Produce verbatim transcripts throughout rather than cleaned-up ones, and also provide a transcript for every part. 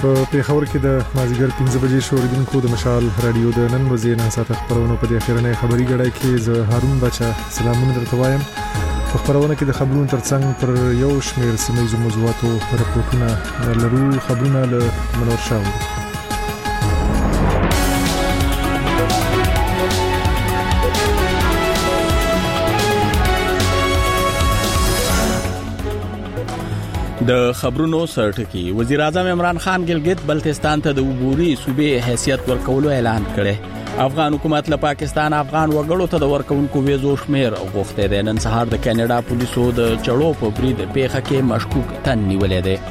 په پیښور کې د مازیګر پنځه بجې شوریدونکو د مشال رادیو د نن ورځې نه ساته خبرونه په دې اخیرنۍ خبري غړای کې زه هارون بچا سلامونه درته وایم. په خبرونه کې د خبرونو ترڅنګ پر یو شمېر سیمه موضوعاتو راپورټونه لرو. خبرونه له منور شاو. د خبرونو سرټکی وزیر اعظم عمران خان ګلګت بلتستان ته د عبوري صوبې حیثیت ورکولو اعلان کړي. افغان حکومت له پاکستان افغان وګړو ته د ورکوونکو ویزو شمیر غوښته ده. نن سهار د کاناډا پولیسو د چړو په برید پیښه کې مشکوک تن نیولې ده.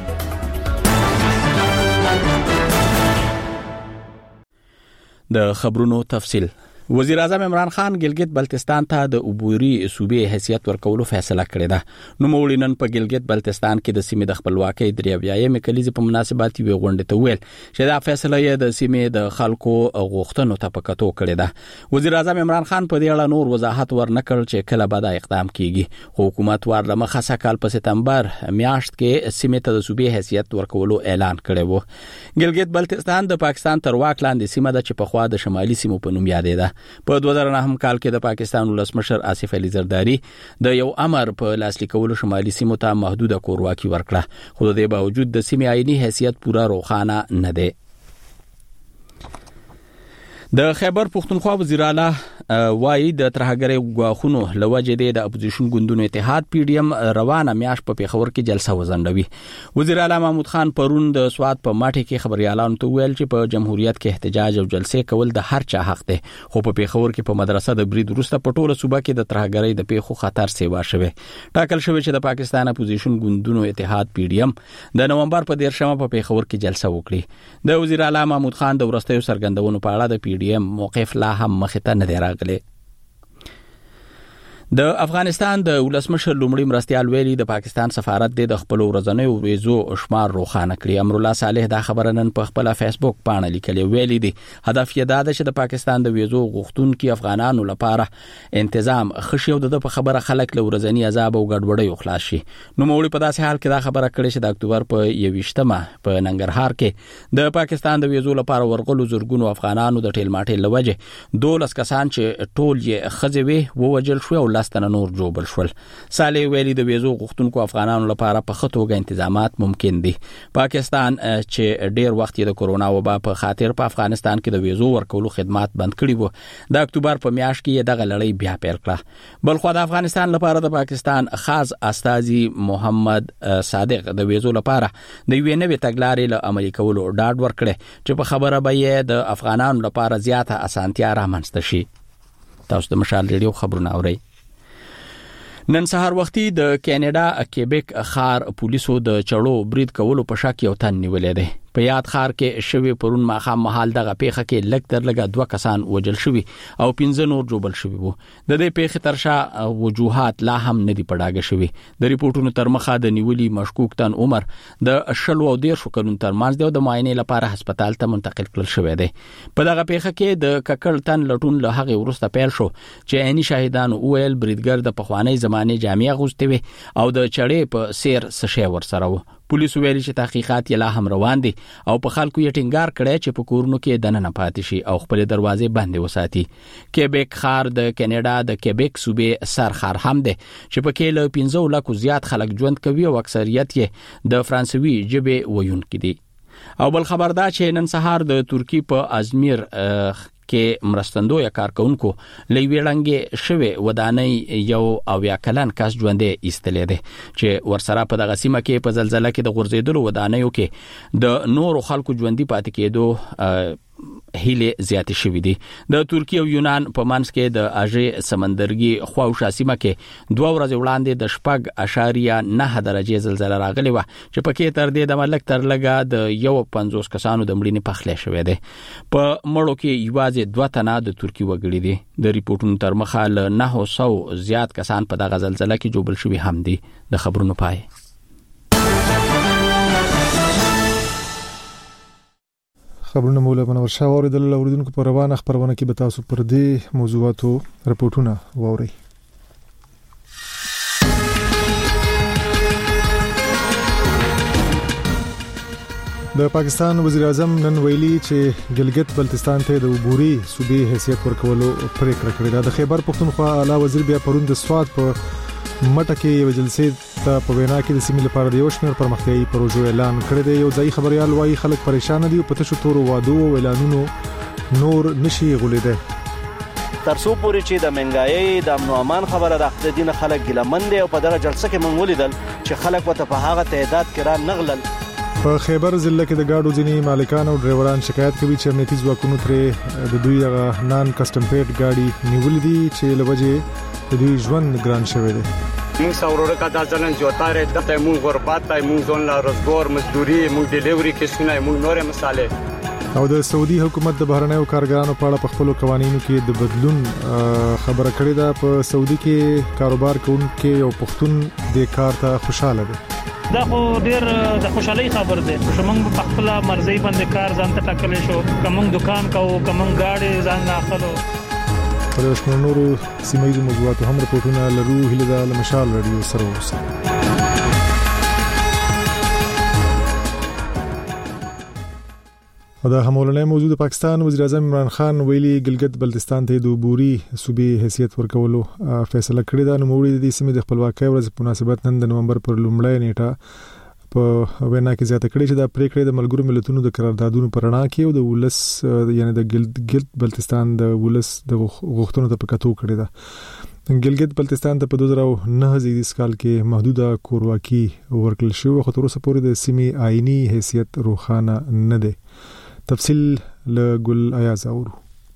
د خبرونو تفصیل. وزیر اعظم عمران خان ګلګت بلتستان ته د عبوري صوبې حیثیت ورکولو فیصله کړې ده. نو مولینن په ګلګت بلتستان کې د سیمې د خپلواکۍ دریاویایي کلیزې په مناسبت یو غونډه ته ویل چې دا فیصله یې د سیمې د خلکو غوښتنو ته پکاتو کړې ده. وزیر اعظم عمران خان په دې اړه نور وضاحت ورنکړ چې کله به دا اقدام کیږي. حکومت ور لمخه سکهال په سپتمبر میاشت کې سیمې ته د صوبې حیثیت ورکولو اعلان کړی وو. ګلګت بلتستان د پاکستان تر واک لاندې سیمه ده چې په خوا د شمالي سیمو په نوم یادېده. په دوه زره نهم کال کې د پاکستان ولسمشر آصف علي زرداری د یو امر په لاسلیک کولو شمالي سیمو ته محدوده کورواکي ورکړه. خو د دې باوجود د سیمې آئینی حیثیت پوره روښانه نه دی. د خیبر پختونخوا وزیر اعلی وایي د ترهګرۍ غواخونو لوجې د اپوزیشن ګوندونو اتحاد پی ډی ایم روانه میاش په پیښور کې جلسه وزندوي. وزیر اعلی محمود خان پرون د سواد په ماټي کې خبريالانو ته ویل چې په جمهوریت کې احتجاج او جلسې کول د هر چا حق دی. خو په پیښور کې په مدرسه د برید وروسته په ټوله صوبه کې د ترهګرۍ د پیښو خطر سیوا شوی. ټاکل شوی چې د پاکستان اپوزیشن ګوندونو اتحاد پی ډی ایم د نومبر په دیرشمه په پیښور کې جلسه وکړي. د وزیر اعلی محمود خان د ورستیو سرګندونو په اړه د پی ډی ایم موقف لا هم مخ ته نه دی راغلی. د افغانستان د ولسمشر لومړي مرستيال ویلي د پاکستان سفارت د خپل ورځنیو ویزو شمار روښانه کړی. امر الله صالح دا خبره نن په خپل فیسبوک باندې لیکلی. ویلي دی هدف یې دا ده چې د پاکستان د ویزو غوښتونکو افغانانو لپاره تنظیم خشي او د خبره خلک له ورځنی عذاب او ګډوډۍ خلاص شي. نو مولوی په داسې حال کې دا خبره کړې چې د اکتوبر په یوویشتمه په ننګرهار کې د پاکستان د ویزو لپاره ورغلو زورګونو افغانانو د ټیل ماټې لوجه دولس کسان چې ټول یې خځوي ووجل شو او لاستنه نور جوړ شول. صالح ویلي د ویزو غوښتونکو افغانانو لپاره په خطوګه انتظامات ممکن دي. پاکستان چې ډیر وخت د کورونا وبا په خاطر په افغانستان کې د ویزو ورکولو خدمات بند کړي وو. د اکتوبر په میاشت کې دغه لړۍ بیا پیل کړه. بل خو د افغانستان لپاره د پاکستان خاص استاذي محمد صادق د ویزو لپاره د یو نوې تګلارې له عملي کولو ډاډ ورکړي چې په خبره به یې د افغانانو لپاره زیاته اسانتیا رامنځته شي. تاسو د مشال ریډیو خبرونه اورئ. نن سهار وختي د کاناډا کیبک خار پولیسو د چړو برید کولو په شک یو تن نیولې ده. په یاد خار کې شوی پرون ماخام محل دغه پیښه کې لګ تر لګه دوه کسان وجل شوی او پنځه نور جوړل شوی وو. د دې پیښې ترشا وجوهات لا هم نه دی پډاګه شوی. د ریپورتونو تر مخه د نیولي مشکوک تن عمر د شلو او ډیر شو کلون تر مانځ دی او د معاینې لپاره هسپتال ته منتقل کړل شوی دی. په دغه پیښه کې د ککړ تن لټون له هغه ورسته پیل شو چې عیني شاهدانو ویل بریدګر د پخوانی زمانه جامع غوښتي وي او د چړې په سیر سشي ورسره وو. پولیسو ویلي چې تحقیقات یې لا هم روان دي او په خلکو یې ټینګار کړی چې په کورونو کې دننه پاتې شي او خپل دروازې بندې وساتي. کیبک خار د کاناډا د کیبک صوبې سر خار هم دی چې په کې له پنځه لکو زیات خلک ژوند کوي او اکثریت یې د فرانسوي ژبې ویونکي دي. او بل خبر دا چې نن سهار د ترکی په ازمیر کې مرستندوی کارکونکو لوي لنګ شوی ودانۍ یو او یا کلن کس ژوندې ایستلې ده چې ورسره په دغه سیمه کې په زلزلہ کې د غورځېدلو ودانیو کې د نورو خلکو ژوندۍ پاتې کېدو هیله زیاتې شوې دي. د ترکیه او یونان په منځ کې د اژې سمندرګي خواوشا سیمه کې دوه ورځې وړاندې د شپږ اشاریه نه درجه زلزلہ راغلی و چې پکې تر دې د ملک تر لګه د یو پنځوس کسانو د مړینې پخلې شوې ده. په مړو کې یوازې دوه تنه د ترکیه وګړي دي. د ریپورتونو تر مخه له نه سوه زیات کسان په دغه زلزلہ کې جوړل شوي هم دي. د خبرونو پای. خبرونه مولا منور شاور د اوریدونکو په روانه خبرونه کې به تاسو پر دې موضوعاتو راپورټونه واورئ. د پاکستان وزیر اعظم نن ویلي چې ګلګت بلتستان ته د عبوري صوبې حیثیت ورکولو پریکړه کړې ده. د خیبر پختونخوا اعلی وزیر بیا پرون د سواد په مټه کې یو جلسې ته په وینا کې د سیمې لپاره د یو شمېر پرمختیايي پروژو اعلان کړی دی. یو ځای خبريال وايي خلک پریشان دي او په تاسو تور وادو او اعلانونو نور نشي غولیدل. ترڅو پورې چې د منګایي د امن او امان خبره د اقتصادي خلک ګلمن دي او په دغه جلسه کې مونږ ولیدل چې خلک وته په هغه تعداد کې را نغلل. په خیبر ضلع کې د گاډو ځینی مالکان او ډرایوران شکایت کوي چې امنیتي ځواکونو ترې د دوی هغه نان کسٹم پیډ گاډي نیول دي چې لوجه د دوی ژوند ګران شوی دی. موږ څورو کا د ځلن جوتاره د موږ غربت تای موږ ځون لا روزګار مزدوري موږ ډیلیوري کې شنه موږ نورې مسالې. او د سعودي حکومت د بهرنیو کارګرانو په اړه په خپل قوانینو کې د بدلون خبره کړې ده. په سعودي کې کاروبار کوونکي او پښتون د کار ته خوشاله دي. دا خو ډیر د خوشحالي خبر ده چې موږ په خپل مرزي باندې کار ځان ته ټاکلې شو. کوم دکان کوو کوم گاډي ځان اخلو. په دې نورو سیمایي موضوعاتو هم رپورټونه لرو. هله د مشال رادیو سره اوسه. دا همولنې موضوع د پاکستان وزیر اعظم عمران خان ویلي ګلګت بلتستان ته د عبوري صوبې حیثیت ورکولو فیصله کړې ده. نو موږ د سیمې د خپلواکۍ ورځ په مناسبت نن د نومبر پر لومړۍ نیټه په وینا کې زیاته کړې چې دا پریکړه د ملګرو ملتونو د قراردادونو پر اړه کې او د ولس یعنی د ګلګت بلتستان د ولس د غوښتنو ته پکاتو کړې ده. ګلګت بلتستان ته په دوه زره نه زیږدیز کال کې محدوده کورواکي ورکړل شو خو تر اوسه پورې د سیمې آئینی حیثیت روښانه نه ده. تفصیل له ګل ایاز اورو.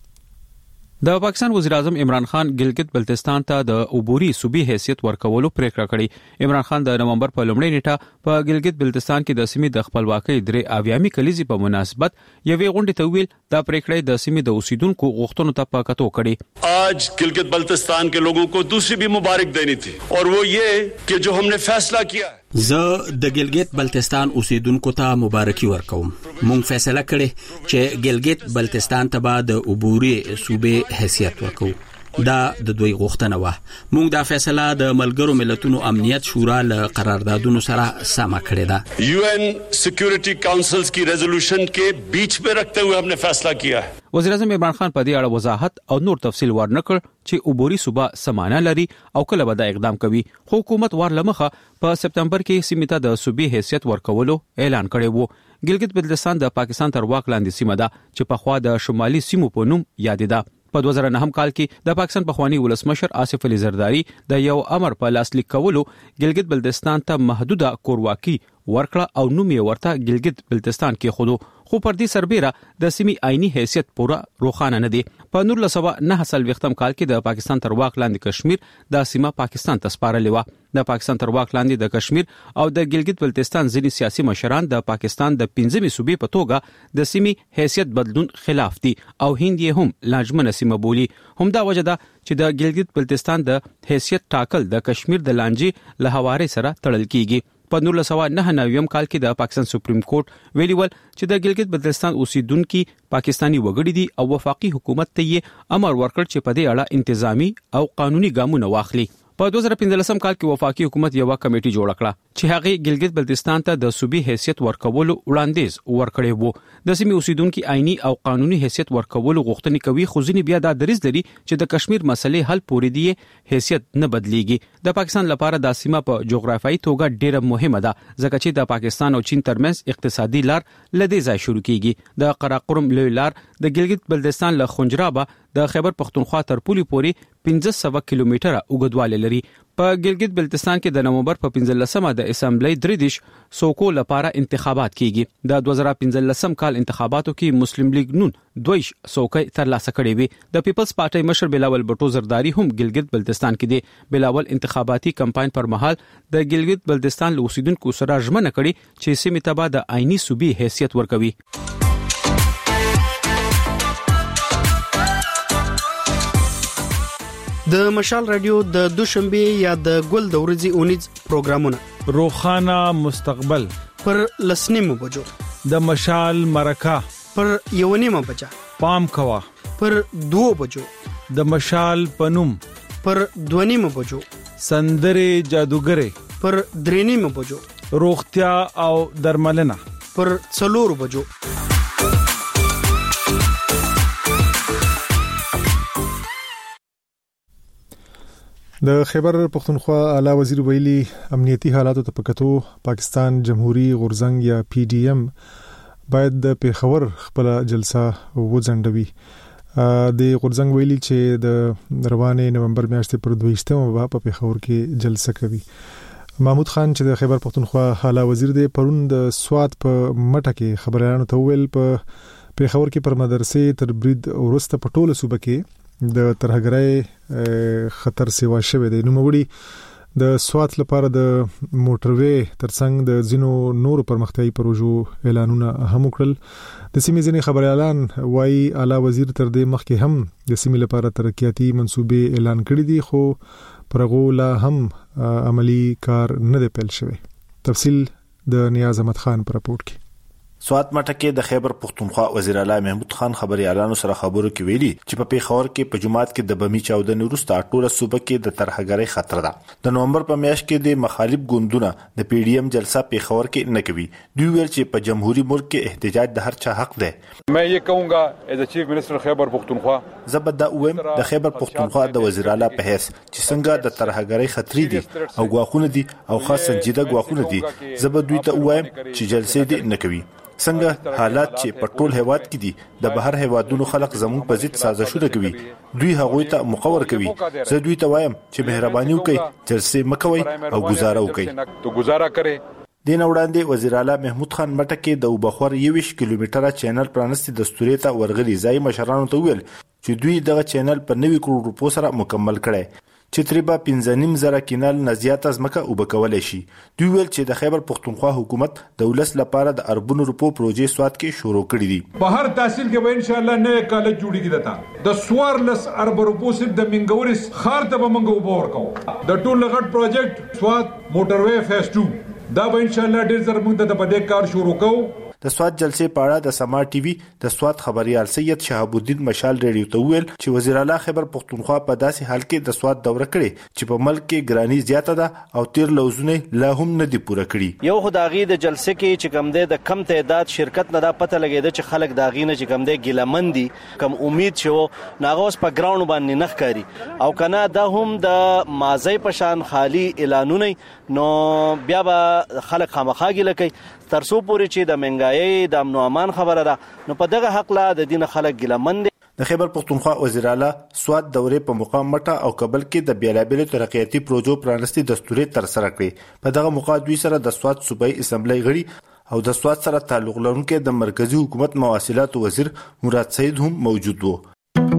د پاکستان وزیر اعظم عمران خان ګلګت بلتستان ته د عبوري صوبې حیثیت ورکولو پریکړه کړې. عمران خان د نومبر په لومړۍ نیټه په ګلګت بلتستان کې د سیمې د خپلواکۍ درې اویامي کلیزې په مناسبت یوې غونډې ته ویل دا پریکړه د سیمې د اوسیدونکو غوښتنو ته پکاتو کړې. आज गिलगित बल्तिस्तान के लोगों को दूसरी भी मुबारक देनी थी और वो ये कि जो हमने फैसला किया زه د ګلګت بلتستان اوسیدونکو ته مبارکي ورکوم. مونږ فیصله کړې چې ګلګت بلتستان ته به د عبوري صوبې حیثیت ورکو. دا د دوی غوښتنه و. مونږ دا فیصله د ملګرو ملتونو امنیت شورا له قراردادونو سره سم کړې ده. یو این سکیورټي کونسلز کی ریزولوشن کې بیچ میں رکھتے ہوئے हमने فیصلہ کیا. وزیر اعظم عمران خان په دې اړه وضاحت او نور تفصیل ورنکړ چې عبوري صوبه سمانه لري او کله به دا اقدام کوي. خو حکومت ورلمخه په سپتمبر کې سیمې ته د صوبې حیثیت ورکولو اعلان کړی وو. ګلګت بلتستان د پاکستان تر واک لاندې سیمه ده چې په خوا د شمالي سیمو په نوم یاد ده. په دوه زره نه کال کې د پاکستان پخوانی ولسمشر آصف علي زرداری د یو امر په لاسلیک کولو ګلګت بلتستان ته محدوده کورواکي ورکړه او نوم یې ورته ګلګت بلتستان کې خودو. خو پر دې سربېره د سیمې آئینی حیثیت پوره روښانه نه دی. په نولس سوه نهه څلوېښتم کال کې د پاکستان تر واک لاندې کشمیر د سیمه پاکستان ته سپارلې و. د پاکستان تر واک لاندې د کشمیر او د ګلګت بلتستان ځینې سیاسي مشران د پاکستان د پنځمې صوبې په توګه د سیمې حیثیت بدلون خلاف دي او هند یې هم لاجمنه سیمه بولي. همدا وجه ده چې د ګلګت بلتستان د حیثیت ټاکل د کشمیر د لانجې له حوارې سره تړل کیږي. په نولس سوه نهه نوي کال کې د پاکستان سپریم کورټ ویلي ول چې د ګلګت بلتستان اوسیدونکو پاکستانی وګړي دي او وفاقي حکومت ته یې امر ورکړ چې په دې اړه انتظامی او قانوني ګامونه واخلي. په دوه زره پنځلسم کال کې وفاقي حکومت یو کمیټي جوړ کړه چې هغه ګلګت بلتستان ته د صوبې حیثیت ورکولو وړاندیز ورکړی وو. د سیمې اوسیدونکو آئینی او قانوني حیثیت ورکولو غوښتنې کوي خو ځینې بیا دا دریځ لري چې د کشمیر مسلې حل پورې دی حیثیت نه بدلیږي. د پاکستان لپاره د سیمه په جغرافیایي توګه ډیره مهمه ده ځکه چې د پاکستان او چین ترمنځ اقتصادي لار لدې ځای شروع کیږي. د قراقرم لوی لار د ګلګت بلتستان له خنجرابه د خیبر پختونخوا تر پولې پورې پنځه سوه کیلومتره اوږدوالی لري. په ګلګت بلتستان کې د نومبر په پنځلسمه د اسمبلی درې دیش سوکو لپاره انتخابات کیږي. د دوه زره پنځلسم کال انتخاباتو کې مسلم لیگ نون دویش سوکۍ ترلاسه کړې وي. د پیپلز پارټي مشر بلاول بټو زرداری هم ګلګت بلتستان کې دی. بلاول انتخاباتي کمپاین پر مهال د ګلګت بلتستان له اوسیدونکو سره ژمنه کړې چې سیمې ته به د آئینی صوبې حیثیت ورکوي. د مشال رادیو د دوشنبه یا د ګل د ورځې اونیز پروګرامونه روخانه مستقبل پر لسنیمو بجو د مشال مرکه پر یونیمه بجا پام کوا پر دو بجو د مشال پنوم پر دونیمه بجو سندره جادوګره پر درینیمه بجو روغتیا او درملنه پر څلور بجو. د خیبر پختونخوا اعلی وزیر ویلي امنیتي حالاتو ته پکتو پاکستان جمهوریت غورزنګ یا پی ډی ایم باید د پیښور خپل جلسه وځنډوي. د غورزنګ ویلي چې د روانه نومبر میاشتې پر دویشتمه په پیښور کې جلسه کوي. محمود خان چې د خیبر پختونخوا اعلی وزیر دی پرون د سواد په مټه کې خبريالانو ته ویل په پیښور کې پر مدرسې تر برید ورسته په ټوله صوبه کې د ترهګرۍ خطر سیوا شوه دی. نو موري د سوات لپاره د موټروي ترڅنګ د زینو نور پرمختیايي پروژو اعلانونه هم وکړل. د سیمې ځینې خبريالان وايي اعلی وزیر تر دې مخکې هم د سیمې لپاره ترقیاتي منصوبې اعلان کړي دي خو پرغو لا هم عملی کار نه دی پیل شوی. تفصیل د نیاز احمد خان پر راپورټ کې. سوات مټه کې د خیبر پختونخوا وزیر اعلی محمود خان خبريالانو سره خبرو کې ویلي چې په پیښور کې په جمعات کې د بمی چاودنې وروسته ټوله صوبه کې د ترهګرۍ خطر ده. د نومبر په میاشت کې د مخالف ګوندونو د پی ډی ایم جلسه پیښور کې نه کوي. دوی ویل چې په جمهوریت ملک کې احتجاج د هر چا حق ده. مې یې کومګه از چیف منسٹر خیبر پختونخوا زبدا اوم د خیبر پختونخوا د وزیر اعلی په حیث چې څنګه د ترهګرۍ خطرې دي او غواخونه دي او خاص سنجیده غواخونه دي زبدوی ته وایم چې جلسې دي نه کوي. څنګه حالات چې په ټول هیواد کې دي د بهر هیوادونو خلک زموږ په ضد سازشونه کوي دوی هغوی ته مقور کوي. زه دوی ته وایم چې مهرباني وکړئ جلسې مکوئ او گزاره وکړئ. تو گزاره کړئ. دین وړاندې وزیر اعلی محمود خان مټه کې د وبخور یوش کیلومتره چینل پرانستی د ستوري ته ورغلي ځای مشرانو ته ویل چې دوی دغه چینل په نوي کروڑ روپو سره مکمل کړي چې تقریبا پنځه نیم زره کینال نزيات از مکه وبکول شي. دوی ویل چې د خیبر پختونخوا حکومت د ولس لپاره د اربونو روپو پروژې سواد کې شروع کړې دي. په هر تحصیل کې به ان شاء الله نوې کالج جوړیږي. دتا د سوارلس ارب روپو سره د منګورس خار ته به منګو وبور کوو. د ټول لغټ پروجیکټ سواد موټروي فیز ټو دا به ان شاء الله ډیر زر موږ د بده کار شروع کوو. د سواد جلسې په اړه د سما ټي وي د سواد خبريال سید شهاب الدین مشال ریډیو ته ویل چې وزیر اعلی خیبر پختونخوا په داسې حال کې د سواد دوره کړي چې په ملک کې ګرانی زیاته ده او تیر لوزونه لا هم نه دی پوره کړي. یو خداغي د جلسې کې چې کم ده د کم تعداد شرکت نه دا پته لګیده چې خلک داغي نه چې کم ده ګیلمندي کم امید شو ناغوس په ګراوند باندې نخ کاری او کنه دا هم د مازی پشان خالی اعلانونه نو بیا به خلک خامخاګی لکه ترسو پوری چې د منګای د امن او امان خبره ده نو په دغه حق لا د دین خلک ګلمند. د خیبر پختونخوا وزیر اعلی سواد دورې په مقام مټه او کابل کې د بیلابل ترقیاتي پروژو پرانستی دستوري تر سره کړې. په دغه موقع دوی سره د سواد صوبایي اسمبلی غړي او د سواد سره تعلق لرونکي د مرکزی حکومت مواصلات وزیر مراد سید هم موجود وو.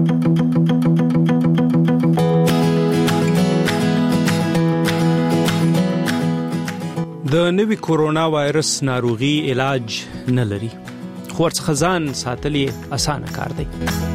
د نوي کورونا وایرس ناروغي علاج نه لري خو ورڅخه ځان ساتل اسانه کار دی.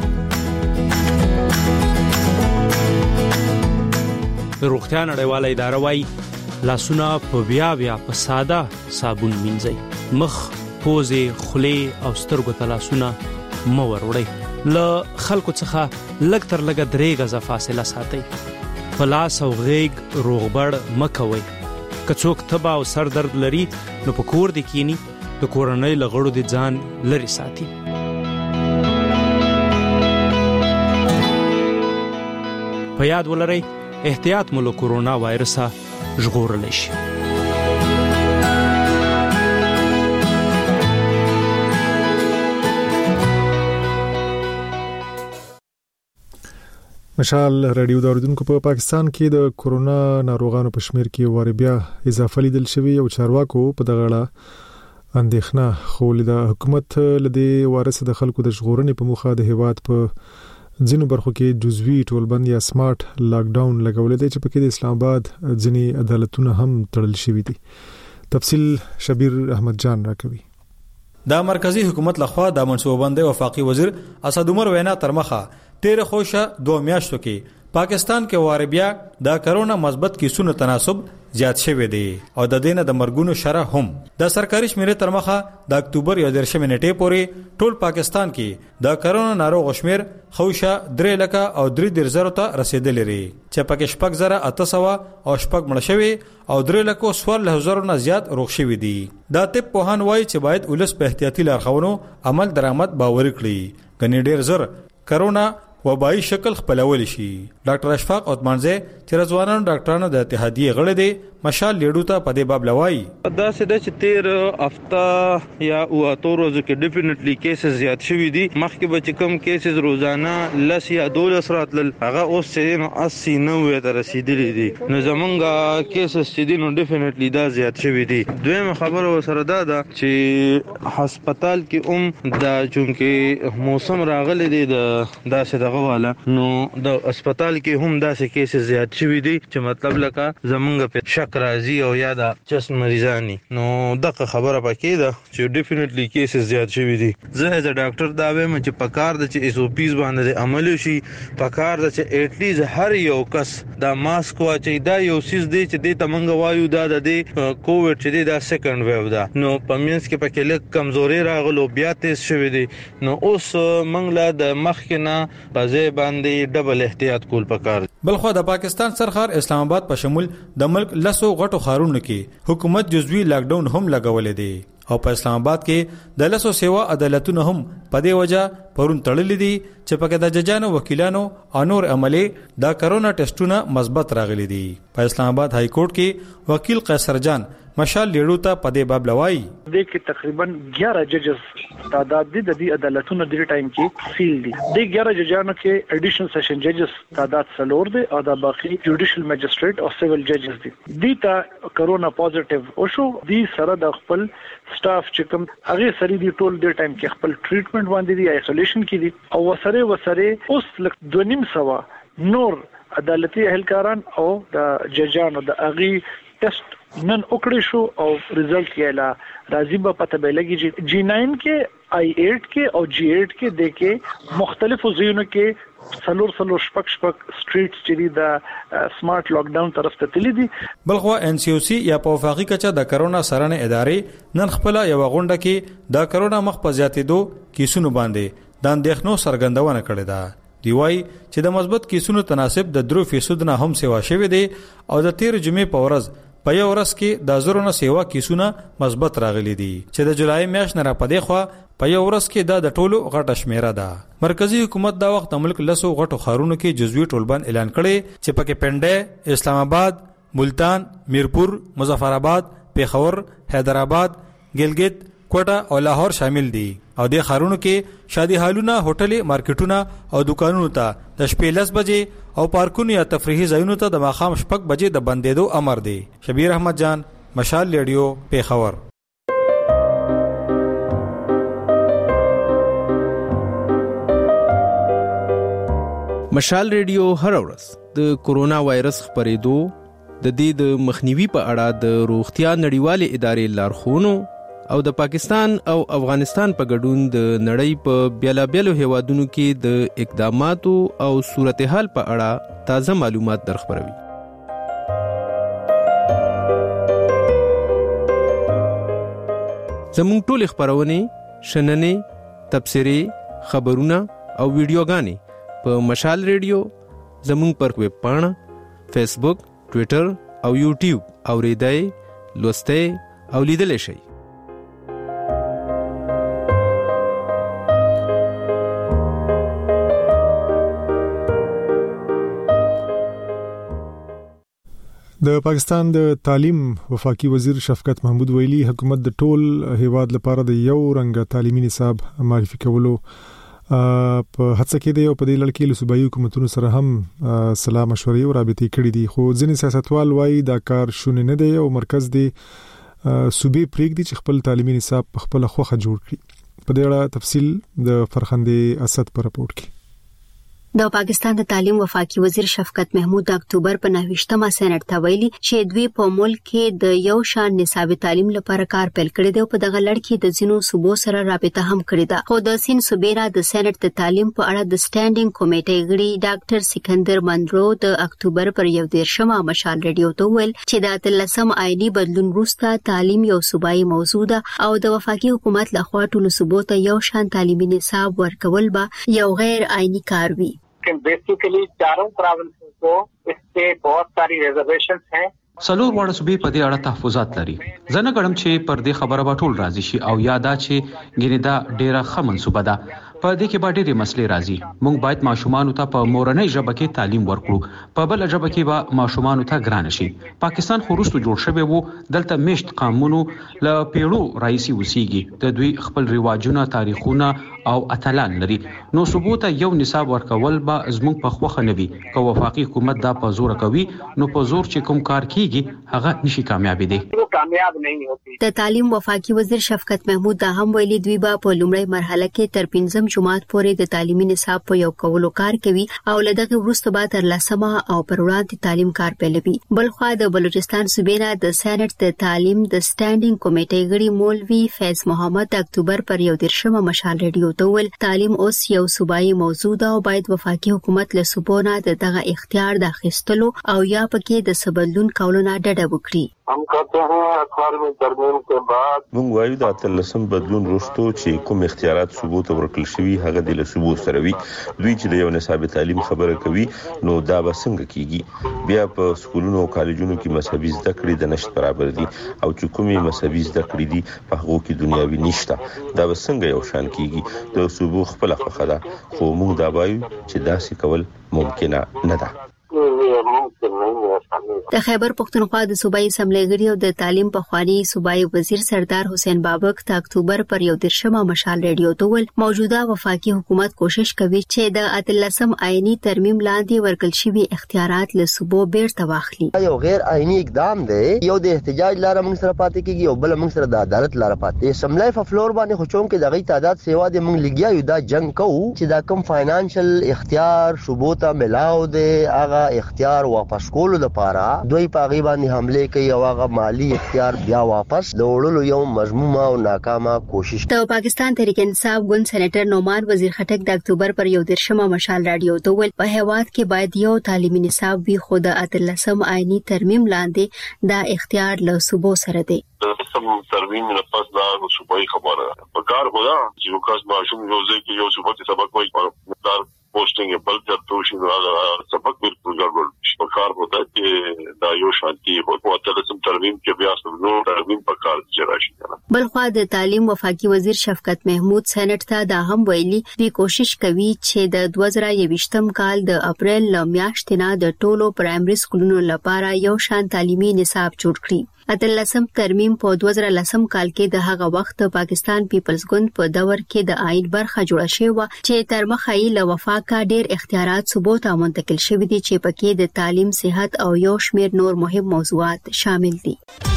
د روغتیا نړیواله اداره وايي لاسونه په بیا بیا په ساده صابون مینځئ. مخ، پوزې، خولې او سترګو ته لاسونه مه وروړئ. له خلکو څخه لږ تر لږه درې غزه فاصله ساتئ. په لاس او غیږ روغبړ مه کوئ. که څوک تبه او سر درد لري نو په کور د کینی د کورنۍ لغړو د ځان لري ساتي. په یاد ولرئ احتیاط مو له کورونا وایرسه ژغورلی شي. مشال رادیو داردونکو په پاکستان کې د کورونا ناروغانو په شمیر کې واره بیا اضافه لیدل شوی او چارواکو په دغه اړه اندېښنه خو د حکومت لدی وارث د خلکو د ژغورنې په مخه د هیواد په ځینو برخو کې جزوی ټولبند یا سمارټ لاک ډاون لګول دي چې په کې د اسلام آباد ځینې عدالتونه هم تړل شوی دي. تفصیل شبیر احمد جان راکوي. د مرکزی حکومت لخوا د منصوبه بندۍ وفاقي وزیر اسد عمر وینا تر مخه تیر خوشه دوه میاشتو کې پاکستان کې واره بیا د کرونا مثبت کیسونو تناسب زیات شوی دی او د دینه د مرګونو شرح هم د سرکاري شمیرې تر مخه د اکتوبر یو درشمه نیټه پورې ټول پاکستان کې د کرونا ناروغ شمیر خوشه درې لکه او درې ډیر زره ته رسیدلی لري چې پکې شپږ زره اته سوه او شپږ مړ شوي او درې لکه څوارلس زره نه زیات روغ شوي دي. دا طب پوهان وایي چې باید ولس په احتیاطي لارښوونو عمل درآمد باور کړي کني ډیر زر کرونا وبایي شکل خپلول شي. ډاکټر اشفاق عثمانزه چې رضوانانو ډاکټرانو د اتحادیه غړي دي مشال لیډو ته په دې باب لوي دا سده چې تیر هفته یا او اتو ورځې کې ډیفینټلی کیسز زیات شوي دي. مخکې به چې کم کیسز روزانه لس یا دولس راتلل هغه اوس چې نو اسی نوي ته رسیدلي دي نو زمونږ کیسز چې دي نو ډیفینټلی دا زیات شوي دي. دویمه خبره سره دا ده چې هسپتال کې هم دا چونکې موسم راغلی دی د داسې دغه والا نو د هسپتال کې هم داسې کیسز زیات شوي دي چې مطلب لکه زمونږ په شک راځي او یا د چست مریضانی نو دغه خبره پکې ده چې ډیفینټلی کیسز زیات شوي دي. زه از ډاکټر دا وایم چې پکار د چې اس او پیز باندې عمل شي پکار د چې اټ لیست هر یو کس دا ماسک واچي دا یو سیس دی چې د تمنګ وایو دا د کووډ چې دی دا سیکنډ ویو ده نو پمینس کې پکې لږ کمزوري راغلو بیا تیز شوي دي نو اوس منګلا د مخکې نه پځې باندې ډبل احتیاط کول پکار. بلخو د پاکستان سرخار اسلام آباد په شمول د ملک لسو غټو خارونو کې حکومت جزوی لاک ډاون هم لګولې دي او په اسلام آباد کې د لسو سیوا عدالتونه هم په دې وجه پرون تړلې دي چې پکې د ججانو وکیلانو او نور عملي د کرونا ټیسټونه مثبت راغلي دي. په اسلام آباد های کورټ کې وکیل قیصر جان مشال لیډو ته په دې باب لوي د کې تقریبا یازده ججز تعداد دي د دې عدالتونو د ټایم کې سیل دي. د یازده ججانو کې اډیشنل سیشن ججز تعداد څلور دي او د باقي جوډیشل ماجستریټ او سیویل ججز دي. د تا کرونا پوزټیو او شو د سره د خپل سټاف چې کوم هغه سری دی ټول د ټایم کې خپل ټریټمنټ باندې دی ایسولیشن کې دي او وسره وسره اوس لک دوه نیم سوا نور عدالتي اهلکاران او د ججانو د اغي ټیسټ نن وکړی شو او ریزلټ یې لا راځي په پته به لګي جی ناین کې آی ایټ کې او جی ایټ کې د کې مختلفو ځایونو کې سلور سلور شپک شپک سټریټس چې د سمارټ لاک ډاون طرف ته تللی دي. بلخو ان سی او سی یا په وفاقي کچه د کرونا سرانه ادارې نن خپل یو غونډه کې د کرونا مخ په زیاتېدو کیسونو باندې د اندېښنو څرګندونه کړې ده. دی وای چې د مثبت کیسونو تناسب د درو فیصد نه هم سیوا شوی دی او د تیر جمعې په ورځ په یو ورځ کې د زرونه سیوا کیسونه مثبت راغلي دي چې د جولای میاشت نه را پدې خو په یو ورځ کې دا د ټولو غټه شمیره ده. مرکزی حکومت دا وخت د ملک لسو غټو خارونو کې جزوی ټولبند اعلان کړي چې پکې پنډه، اسلام آباد، ملتان، میرپور، مظفر آباد، پیښور، حیدرآباد، ګلګت، کوټه او لاهور شامل دي او د خارونو کې شادي هالونه، هوټلې، مارکیټونه او دکانونو ته د شپې لس بجې او پارکونو یا تفریحي ځایونو ته د ماخام شپږ بجې د بندېدو امر دی. شبیر احمد جان، مشال ریډیو، پیښور. مشال ریډیو هر ورځ د کورونا وایرس خپرېدو د دې د مخنیوي په اړه د روغتیا نړیوالې ادارې لارښوونو او د پاکستان او افغانستان په ګډون د نړۍ په بیلابیلو هیوادونو کې د اقداماتو او صورتحال په اړه تازه معلومات درخبروي. زموږ ټول خبرونه، شننې، تبصرې، خبرونه او ویډیوګانې په مشال ریډیو، زموږ پر ویب پاڼه، فیسبوک، ټوئیټر او یوټیوب اوریدای، لوستای او لیدل شئ. د پاکستان د تعلیم وفاقي وزیر شفقت محمود ویلي حکومت د ټول هیواد لپاره د یو رنګ تعلیمي نصاب معرفي کولو په هڅه کې دی او په دې لړ کې له صوبایي حکومتونو سره هم سلا مشورې او رابطې کړې دي. خو ځینې سیاستوال وایي دا کار شونې نه دی او مرکز دی صوبې پریږدي چې خپل تعلیمي نصاب په خپل خوخه جوړ کړي. په دې اړه تفصیل د فرخندې اسد پر راپورټ کې. د پاکستان د تعلیم وفاقي وزیر شفقت محمود د اکتوبر په نهویشتمه سېنات ته ویلي چې دوی په ملک کې د یو شان نصاب تعلیم لپاره کار پیل کړی دی او په دغه لړ کې د ځینو صوبو سره رابطه هم کړې ده. خو د سین صوبې د سېنات د تعلیم په اړه د سټانډینګ کمیټې غړي ډاکټر سکندر منرو د اکتوبر پر یو دیرشمه مشال ریډیو ته ویل چې د اتلسم آئینی بدلون وروسته تعلیم یو صوبایي موضوع ده او د وفاقي حکومت لخوا ټولو صوبو ته یو شان تعلیمي نصاب ورکول به یو غیر آئینی کار وي. बेसिकली चारों प्रोविंसेस को इस पे बहुत सारी रिजर्वेशंस हैं. څلور واړه صوبې په دې اړه تحفظات لري. زه نه غواړم چې پر دې خبره به ټول راضي شي او یادا چې ګینه دا ډیره ښه منصوبه ده. په دې کې به ډېرې مسلې راځي. موږ باید ماشومانو ته په مورنۍ ژبه کې تعلیم ورکړو. په بل ژبه کې به ماشومانو ته ګران شي. پاکستان خو وروسته جوړ شوی وو، دلته میشت قانونو ل پیړو رئیسي وسیږي. د دوی خپل رواجونه، تاریخونه او اتلان لري. نو ثبوت یو نصاب ورکول به زموږ په خوخه نه وي. که وفاقي حکومت دا په زور کوي نو په زور چې کوم کار کیږي هغه نشي کامیاب دي. کامیاب نه هوتی. د تعلیم وفاقي وزیر شفقت محمود دا هم ویلي دوی به په لومړی مرحله کې تر پنځم جماعت پورې د تعلیمي نصاب په یو کولو کار کوي او لدغه وروسته به تر لسمه او پر وړاندې تعلیم کار پیلوي. بلخوا د بلوچستان صوبې نه د سېنات د تعلیم د سټانډینګ کمیټې غړي مولوي فیض محمد د اکتوبر پر یو دیرشمه مشال ریډیو ته ویل تعلیم اوس یو صوبایي موضوع ده او باید وفاقي حکومت له صوبونه دغه اختیار د اخیستلو او یا پکې د سبدلون کولو نه ډډه وکړي. हम कहते हैं अठारहवीं तरमीम के बाद موږ وایو د اتلسم بدلون وروسته چې کوم اختیارات صوبو ته ورکړل شوي هغه د صوبو سره وي. دوی چې د یو نصاب تعلیم خبره کوي نو دا به څنګه کیږي؟ بیا په سکولونو او کالجونو کې مذهبي زده کړې د نشټ برابر دي او چې کومې مذهبي زده کړې دي په هغه کې دنیاوي نشته. دا به څنګه یو شان کیږي؟ د صوبو خپل خوخه ده، خو موږ دا وایو چې داسې کول ممکنه نه ده. د خیبر پختونخوا د صوبایي اسمبلی غړي او د تعلیم په خواني صوبایي وزیر سردار حسین بابک د اکتوبر پر یو دیرشمه مشال ریډیو ته ول موجوده وفاقي حکومت کوشش کوي چې د اتلسم آئینی ترمیم لاندې ورکل شوی اختیارات له صوبو بیرته واخلي. یو غیر آئینی اقدام دی، یو د احتجاج لاره موږ سره پاتې کیږي او بل موږ سره د عدالت لاره پاتې. اسمبلی په فلور باندې خو چون کې دغه تعداد سیوا د موږ لګیا یو دا جنگ کوو چې دا کم فاینانشل اختیار صوبو ته ملاو دی هغه اختیار واپس کولو لپاره دوی په غیبه باندې حمله کوي او هغه مالی اختیار بیا واپس د وړلو یو مضمومه او ناکامه کوشش. د پاکستان تحریک انصاف ګوند سېنیټر نومان وزیر خټک د اکتوبر پر یو دیرشمه مشال رادیو ته ویل په هیواد کې باید یو تعلیمي نصاب وي خو د اتلسم آئینی ترمیم لاندې دا اختیار له صوبو سره دی. سم ترمیم نه پس دا صوبایي خبره په کار خدا چې یو کس ماشوم روزه کې یو صوبه کې سبق وایي په مقدار پوسټینګ بل تر توشي راغله سبق پر پروګرام په کار وته چې دا یو شانتي په اتلسم ترمیم کې بیا نو ترمیم په کار چې راشي. بلخوا د تعلیم وفاقي وزیر شفقت محمود سېنات ته دا هم ویلي دوی کوشش کوي چې د دوه زره یوویشتم کال د اپریل ل میاشتې نه د ټولو پرایمري سکولونو لپاره یو شان تعلیمي نصاب جوړ کړي. اتلسم ترمیم په دوه زره لسم کال کې د هغه وخت پاکستان پیپلز ګوند په دور کې د آئین برخه جوړه شوې و چې تر مخه یې له وفاقه ډېر اختیارات صوبو ته منتقل شوي دي چې پکې د تعلیم، صحت او یو شمېر نور مهم موضوعات شامل دي.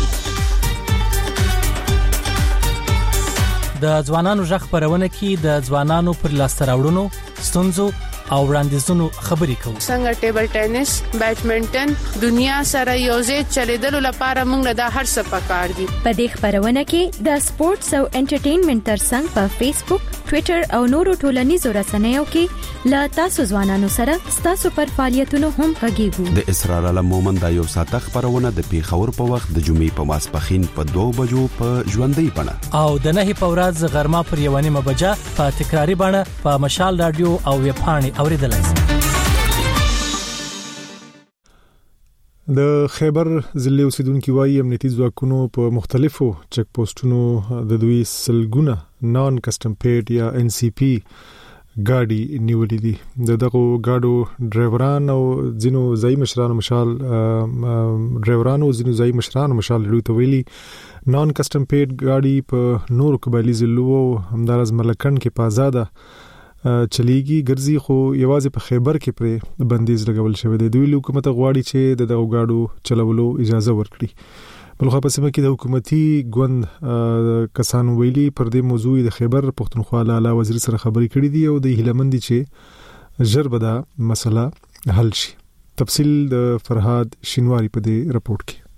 د ځوانانو ژغ خبرونه کې د ځوانانو پر لاسته راوړنو، ستونزو او وړاندیزونو خبرې کوو. څنګه ټیبل ټینس، بیډمنټن دنیا سره یوځای چلیدلو لپاره موږ له هر څه پکار دي. په دې خبرونه کې د سپورتس او انټرټینمنټ ترڅنګ په فیسبوک، ټوئیټر او نورو ټولنیزو رسنیو کې لا تاسو ځوانانو سره تاسو پر فعالیتونو هم غږیږو. د اسرار الله مومن د یو ساعت خبرونه د پیښور په وخت د جمعې په ماسپخین په دوه بجو په ژوندۍ بڼه او د نهي په ورځ غرمه پر یو نیمه بجه په تکراری بڼه په مشال رادیو او ویب پاڼې اوریدلای شئ. د خیبر ضلع اوسیدونکو وايي امنیتي ځواکونو په مختلفو چک پوسټونو د دوی سلګونه نان کسٹم پیډ یا ان سی پی ګاډي نیولې دي. د دغه ګاډو ډرایوران او ځینو ځای مشرانو مشال ډرایورانو ځینو ځای مشرانو مشال لري ته ویلي نان کسٹم پیډ ګاډي په نورو قبایلی ضلعو همدارز ملکن کې په آزاده چلیږي ګرځي خو یوازې په خیبر کې پر بندیز لګول شوی دی. دوی حکومت غواړي چې د دغه ګاډو چلولو اجازه ورکړي. بلخوا په سیمه کې د حکومتي ګوند کسانو ویلي پر دې موضوع د خیبر پختونخوا له وزیر سره خبرې کړې دي او د هیلمندي چې ژر به دا مسله حل شي. تفصیل د فرهاد شینواری په دې رپورت کې.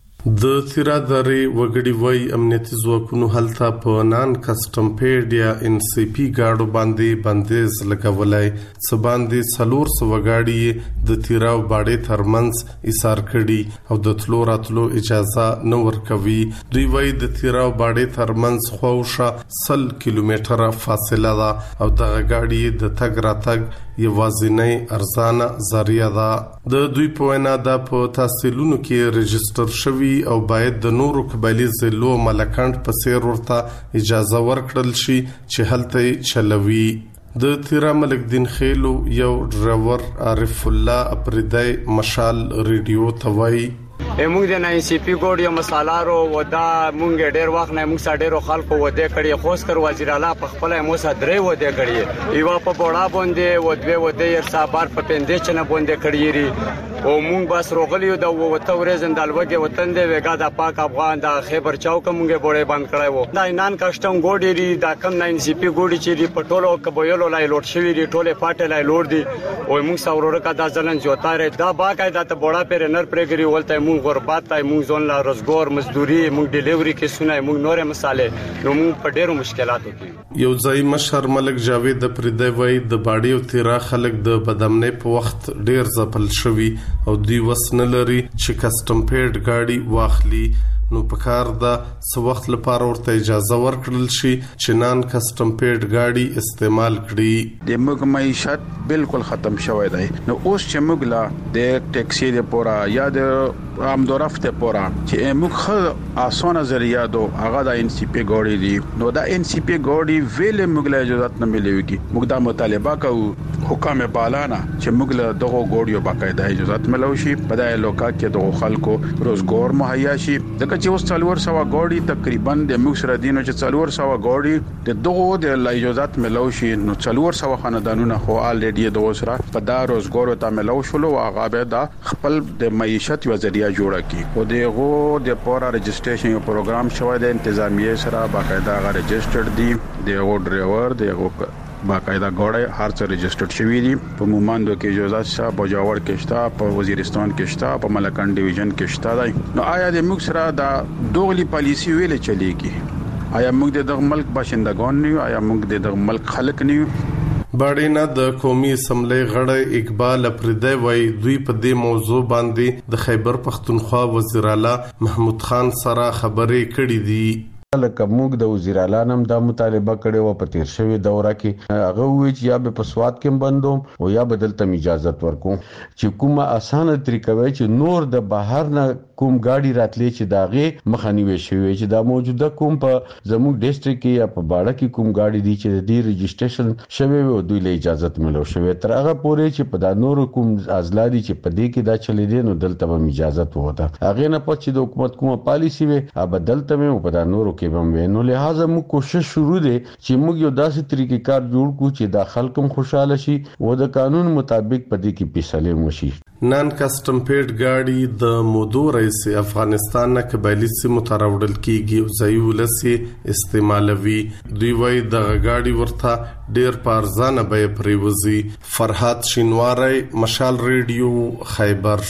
د تیرا درې وګړي وای امنیتي ځواکونو هلته په نان کسټم پیډ یا ان سی پی گاډو باندې بندیز لګولای څه باندې څلور سو وګړي د تیرا او باډې ترمنځ ایثار کړي او د تلو راتلو اجازه نه ورکوي. دوی وای د تیرا او باډې ترمنځ خوښه سل کیلومتره فاصله ده او د غاډي د تګ راتګ یوازینی ارزانه ذریعہ ده. د دوی په وینا د په تحصیلونو کې رجستر شوی او باید د نورو قبایلی ضلعو ملکانت په څیر ورته اجازه ورکړل شي چې هلته چلوي. د تیرا ملک دین خیلو یو ډرایور عارف الله اپریدای مشال ریډیو توای موږ د نای سی پی ګوډ یو مسالارو ودا موږ ډیر وخت نه موږ ساډیرو خلکو وده کړي خوښ کر وزیر اعلی په خپل مو سره درې وده کړي ایوا په بوډا باندې ودوي وده ير صابر په پندې چنه باندې کړي او موږ بس روغلیو د وته ورزن دالوګه وطن دی وګا د پاک افغان د خیبر چوک موږ بوډه بند کړای وو دا نان کسٹم ګوډی ری دا کم نای سی پی ګوډی چې ری پټولو کبویلو لای لوټ شوی ری ټوله پاټه لای لوټ دی او موږ ساورو کا د ځلن جوتاره دا باقاعده ته بوډا پر نر پرګری ولته موږ غربت تای موږ ځون لا روزګار مزدوري موږ ډیلیوري کې سنای موږ نورې مسالې نو موږ په ډیرو مشکلاتو کې. یو ځای مشر ملک جاوید پردی وای د باډي او تیرا خلک د بدامنۍ په وخت ډیر ځپل شوی او دوی وسنه لري چې کسٹم پیډ گاډي واخلي نو په کار دا څو وخت لپاره ورته اجازه ورکړل شي چې نان کسٹم پیډ گاډي استعمال کړي. د موږ معیشت بالکل ختم شوی دی نو اوس چې موږ لا د ټیکسي د پورا یا د امدورفت پورا چې موږ خو اسانه ذریعہ دو هغه د ان سی پی ګاډي دی نو دا ان سی پی ګاډي ویل موږ له اجازه نه ملويږي. موږ دا مطالبه کوو حکام بالانا چې موږ له دغه ګاډیو باقاعده اجازه ملو شي په دای لوکا کې د خلکو روزګار مهیا شي. دغه چې اوس څلور سو ګاډي تقریبا د موږ سره دینو چې څلور سو ګاډي د دغه د اجازه ملو شي نو څلور سو خاندانونه خو الریډي د وسره په دا روزګار ته ملو شلو هغه به دا خپل د معیشت و ذریعہ جوړه کی او دغه د پورا رجسټریشن یو پروګرام شوی د انتظامیه سره باقاعده هغه رجسټرډ دی دغه ډرایور دغه باقاعده ګاډي هر څه رجسټرډ شوی دي په موماندو کې اجازه شته بجاور کې شته په وزیرستان کې شته په ملکان ډیویژن کې شته. نو آیا د موږ سره دا دوغلی پالیسی ویل چلیږي؟ آیا موږ د ملک باشندگان نه آیا موږ د ملک خلک نه؟ باډینا د قومي اسمبلی غړی اقبال اپریدی وای دوی په دې موضوع باندې د خیبر پختونخوا وزیر اعلی محمود خان سره خبرې کړې دي. لکه موږ د وزیر اعلی نم دا مطالبه کړې و په تیر شوی دوره کې هغه وی چې یا به په سواد کې بندوم او یا بدلته اجازه ورکوم چې کومه اسانه طریقه وای چې نور د بهر نه کوم گاډي راتلې چې داغه مخانیوي شوی چې دا موجوده کوم په زموږ ډیسټریکټ کې یا په باړه کې کوم گاډي دي چې د دې رجسټریشن شوی او دوی له اجازه ملو شوی تر هغه پورې چې په دا نور کوم ازلادي چې په دې کې دا چلې دي نو دلته به اجازه وته هغه نه پچې د حکومت کومه پالیسی وي ا بدلته مې په دا نور کې به نو لہذا موږ کوشش شروع دي چې موږ یو داسې طریقې کار جوړ کړو چې دا خلکم خوشاله شي او د قانون مطابق په دې کې فیصله وشي. نان کسٹم پیډ گاډي د مودو رئیس افغانستان نه قبایلی سیمو ته راوړل کیږي او ځای ولسی استعمالوي. دوی وای د گاډي ورته ډیر پارزانه به پریوزي. فرهاد شینواری مشال ریډیو خیبر.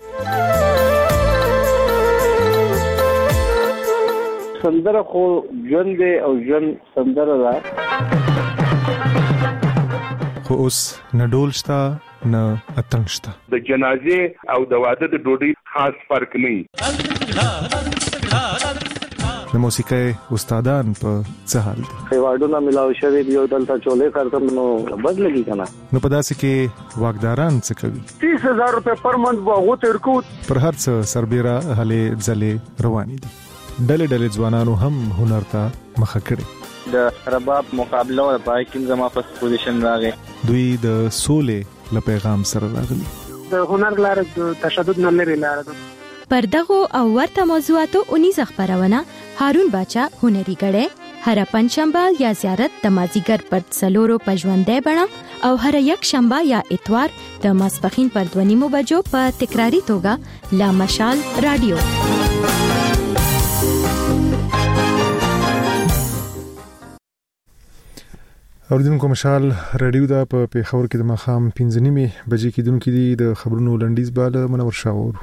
سندره خو ژوند او ژوند سندره ده خو اوس نه ډول شته نه اتڼ شته. د جنازې او د واده د ډوډۍ خاص فرق نه. د موسیقۍ استادان په څه حال دي؟ ایوارډونه ملاو شوی دی او دلته چولې کارتم نو بد لګی کنه. نو په داسې کې واګداران څه کوي؟ تیس هزار روپے پر منت واغو تر کو پر هر څه سربېره هلې ځلې روانې دي. ډلې ډلې ځوانانو هم هنر ته مخه کړي. د رباب مقابله او پای کې زما په پوزیشن راغی. دوی د سولې له پیغام سره راغلي. د هنر لار د تشدد نه لري لار ده. پر دغه او ورته موضوعاتو اونیز خبرونه هارون باچا هنري غړې هر پنځشنبه یا زیارت د مازیګر پر څلورو پژوندې بڼه او هر یک شنبه یا اتوار د ماسپخین پر دوه نیمو بجو په تکراری توګه لا مشال رادیو. اوریدونکو مشال رادیو دا په پیښور کې د مخام پنځه نیمه بجې کې دونکو دي د خبرونو لنډیز بالا منور شاور.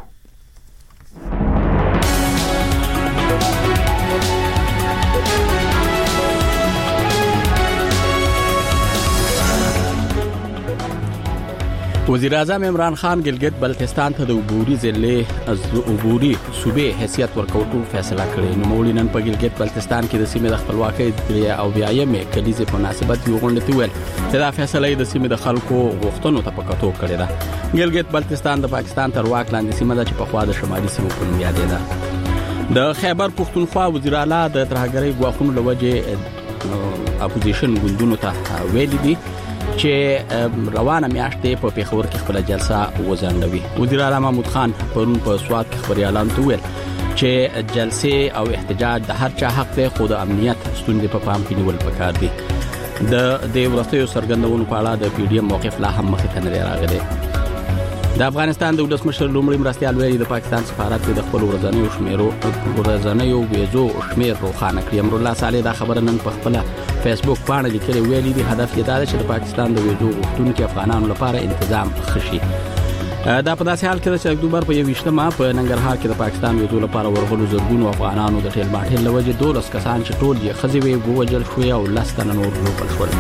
وزیر اعظم عمران خان ګلګت بلتستان ته د عبوري ضلع از عبوري صوبې حیثیت ورکولو فیصله کړې. نو مولینن په ګلګت بلتستان کې د سیمې د خپلواکۍ د او بیايمې کلیزې په مناسبت یو غونډه تیول چې دا فیصله د سیمې د خلکو غوښتنو ته پکاتو کړې ده. ګلګت بلتستان د پاکستان تر واک لاندې سیمه ده چې په خوا د شمالي سیمو په نوم یادېده. د خیبر پښتونخوا وزیر اعلی د ترهګرۍ ګواښونو لوجه اپوزیشن ګوندونو ته ویلي دي چې روانه میاشتې په پیښور کې خپل جلسه وځنډوي. وزیر اعلی محمود خان پرون په سواد کې خبري اعلان وکړ چې جلسې او احتجاج د هر چا حق دی خو د امنیت ستونزې په پام کې نیول پکار دي. د د ورستیو سرګندونو په اړه د پی ډی ایم موقف لا هم مخې ته نه راغلی. د افغانستان د ولسمشر لومړي مرستيال ویلي د پاکستان سفارت کې د خپل ورځنیو شمیرو ورځنیو ویزو شمیر روخانه کړی. امر الله صالح دا خبره نن په خپل فیسبوک باندې لیکلي ویلي دی هدف یې دا دی چې د پاکستان د ویزو غوښتونکو افغانانو لپاره تنظیم خشي. دا په داسې حال کې چې اکتوبر په یوویشتمه په ننګرهار کې د پاکستان ویزو لپاره ورغلو زرګونو افغانانو د ټیل ماټیل لوجه دولس کسان چې ټول یې خزي وي ووجل شوی او لستن نور وروبل شول.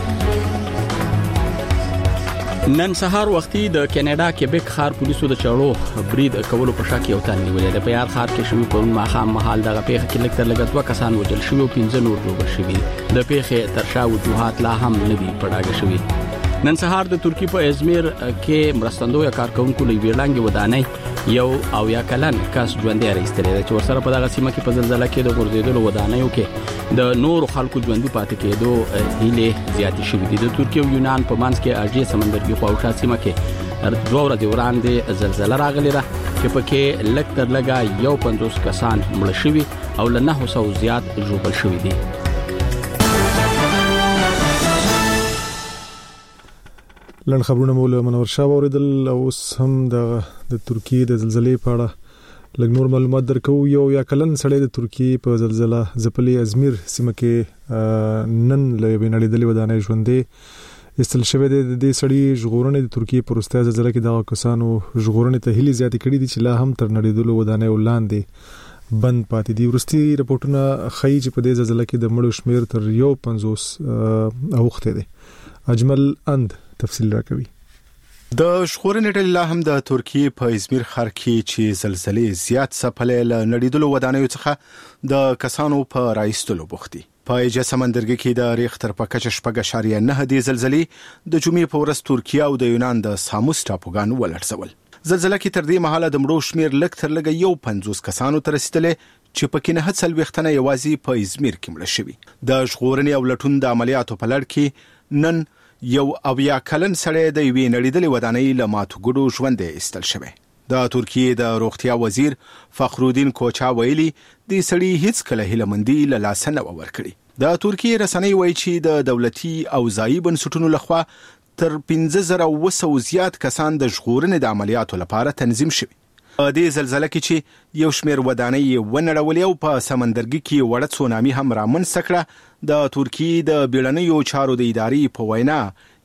نن سهار وختي د کینیډا کیبک ښار پولیسو د چړو برید کولو په شک یو تن نیولې. د پیار ښار کې شوی په ماخام محل دغه پیښه کې لکتر لګت دوه کسان وجل شوی او پنځه نور وروبل شوی. د پیښې ترشا وجوهات لا هم نه دي پړاګه شوی. نن سهار د ترکی په ازمیر کې مرستندوی کارکونکو لوی ویرلنګ ودانۍ یو او یا کلن کس ژوندې راستلې چې ورسره په دغه سیمه کې په زلزلہ کې د ورزيدلو ودانیو کې د نور خلکو ژوندې پاتې کېدو هیله زیاتې شوې دي. د ترکیه او یونان په منځ کې اجي سمندرګي خواوشا سیمه کې دوه ورځې وړاندې زلزلہ راغلی ده چې پکې لکتر لګا یو پنځوس کسان مړ شوي او له نه سو زیات ژوبل شوي دي. لن خبرونه مول منور شاه اوریدل. اوس هم د د ترکیه د زلزلې په اړه لږ نور معلومات درکو. یو یا کلن سړی د ترکیه په زلزلہ ځپلې ازمیر سیمه کې نن له بینړېدلې ودانۍ ژوندې استل شوی دی. د دې سړی ژغورنې د ترکیه په وروستۍ زلزلہ کې د کسانو ژغورنې ته هلي زیاتې کړې دي چې لا هم تر نړېدلو ودانۍ ولاندې بند پاتې دي. ورستي رپورټونه ښیي چې په دې زلزلہ کې د مړو شمیر تر یو پنځوس اوخته دي. اجمل اند تفصیل راکوي. د ژغورنې ډلې لا هم د ترکیه په ازمیر ښار کې چې زلزلې زیات څپلې له نړیدلو ودانیو څخه د کسانو په راایستلو بوختي. په ایجه سمندرګي کې د ریختر په کچه شپږ اعشاریه نه دی زلزلې د جمعې په ورځ ترکیه او د یونان د ساموس ټاپوګان ولړزول. زلزلہ کې تر دې مهاله د مړو شمیر لږ تر لږه یو پنځوس کسانو ته رسیدلې چې پکې نه هڅل وختنه یوازې په ازمیر کې مړ شوي. د ژغورنې او لټون د عملیاتو په لړ کې نن یو او یا کلن سړی د یوې نړیدلې ودانۍ له ماتو ګډو ژوندې ایستل شوی. د ترکیه د روغتیا وزیر فخرالدین کوچا ویلي د سړی هیڅ کله هیلمندي له لاس نه ورکړي. د ترکیه رسنۍ وایي چې د دولتي او ځایي بنسټونو لخوا تر پنځه زره او سو زیات کسان د ژغورنې د عملیاتو لپاره تنظیم شوي. د زلزلہ کې چې یو شمیر ودانۍ ونړولې او په سمندرګي کې وړه سونامي هم رامنځته کړه. د ترکیه د بیړنیو چارو د ادارې په وینا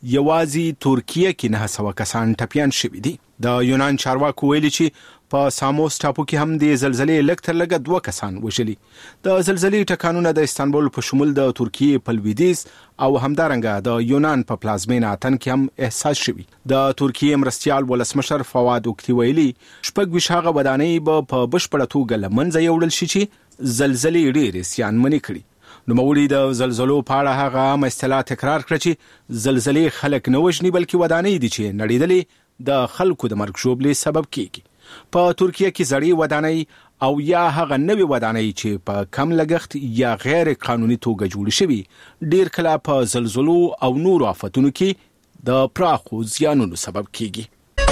یوازې ترکیه کې نه سو کسان ټپيان شوي دي. د یونان چارواکو ویلي چې په ساموس ټاپو کې هم د زلزلې لکتر لګه دوه کسان وژلي. د زلزلې ټکانونه د استانبول په شمول د ترکیه په لویدیځ او همدارنګه د یونان په پلازمینه اتن کې هم احساس شوي. د ترکیه مرستيال ولسمشر فواد اوکتی ویلي شپږ ویشاغه ودانۍ به په بشپړه توګه لمنځه یوړل شي چې زلزلې ډېرې سیانمنې کړي. نو مولي د زلزلو په اړه هغه هم اصطلاح تکرار کړ چې زلزلې خلک نه وژني بلکې ودانۍ دي چې نړیدلې د خلکو د مرګ ژوبلې سبب کیږي. په ترکیه کې زړې ودانۍ او یا هغه نوې ودانۍ چې په کم لګښت یا غیر قانوني توګه جوړ شوي ډیر کله په زلزلو او نور آفتونو کې د پراخو زیانونو سبب کیږي.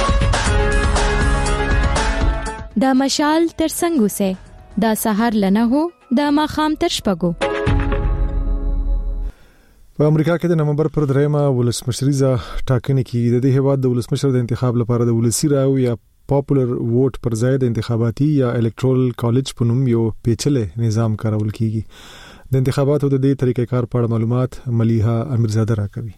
دا مشال تر څنګه سه دا سحر لنه هو دا ماخام تر شپږو. په امریکا کې د نومبر پر دریمه ولسمشریزه ټاکنې کې د دې هیواد د ولسمشر د انتخاب لپاره د ولسی راو یا پاپولر ووټ پر ځای د انتخاباتي یا الکټرال کالج په نوم یو پیچلې نظام کارول کیږي. د انتخاباتو د دې طریقې کار په اړه معلومات ملیحه امیرزاده راکوي.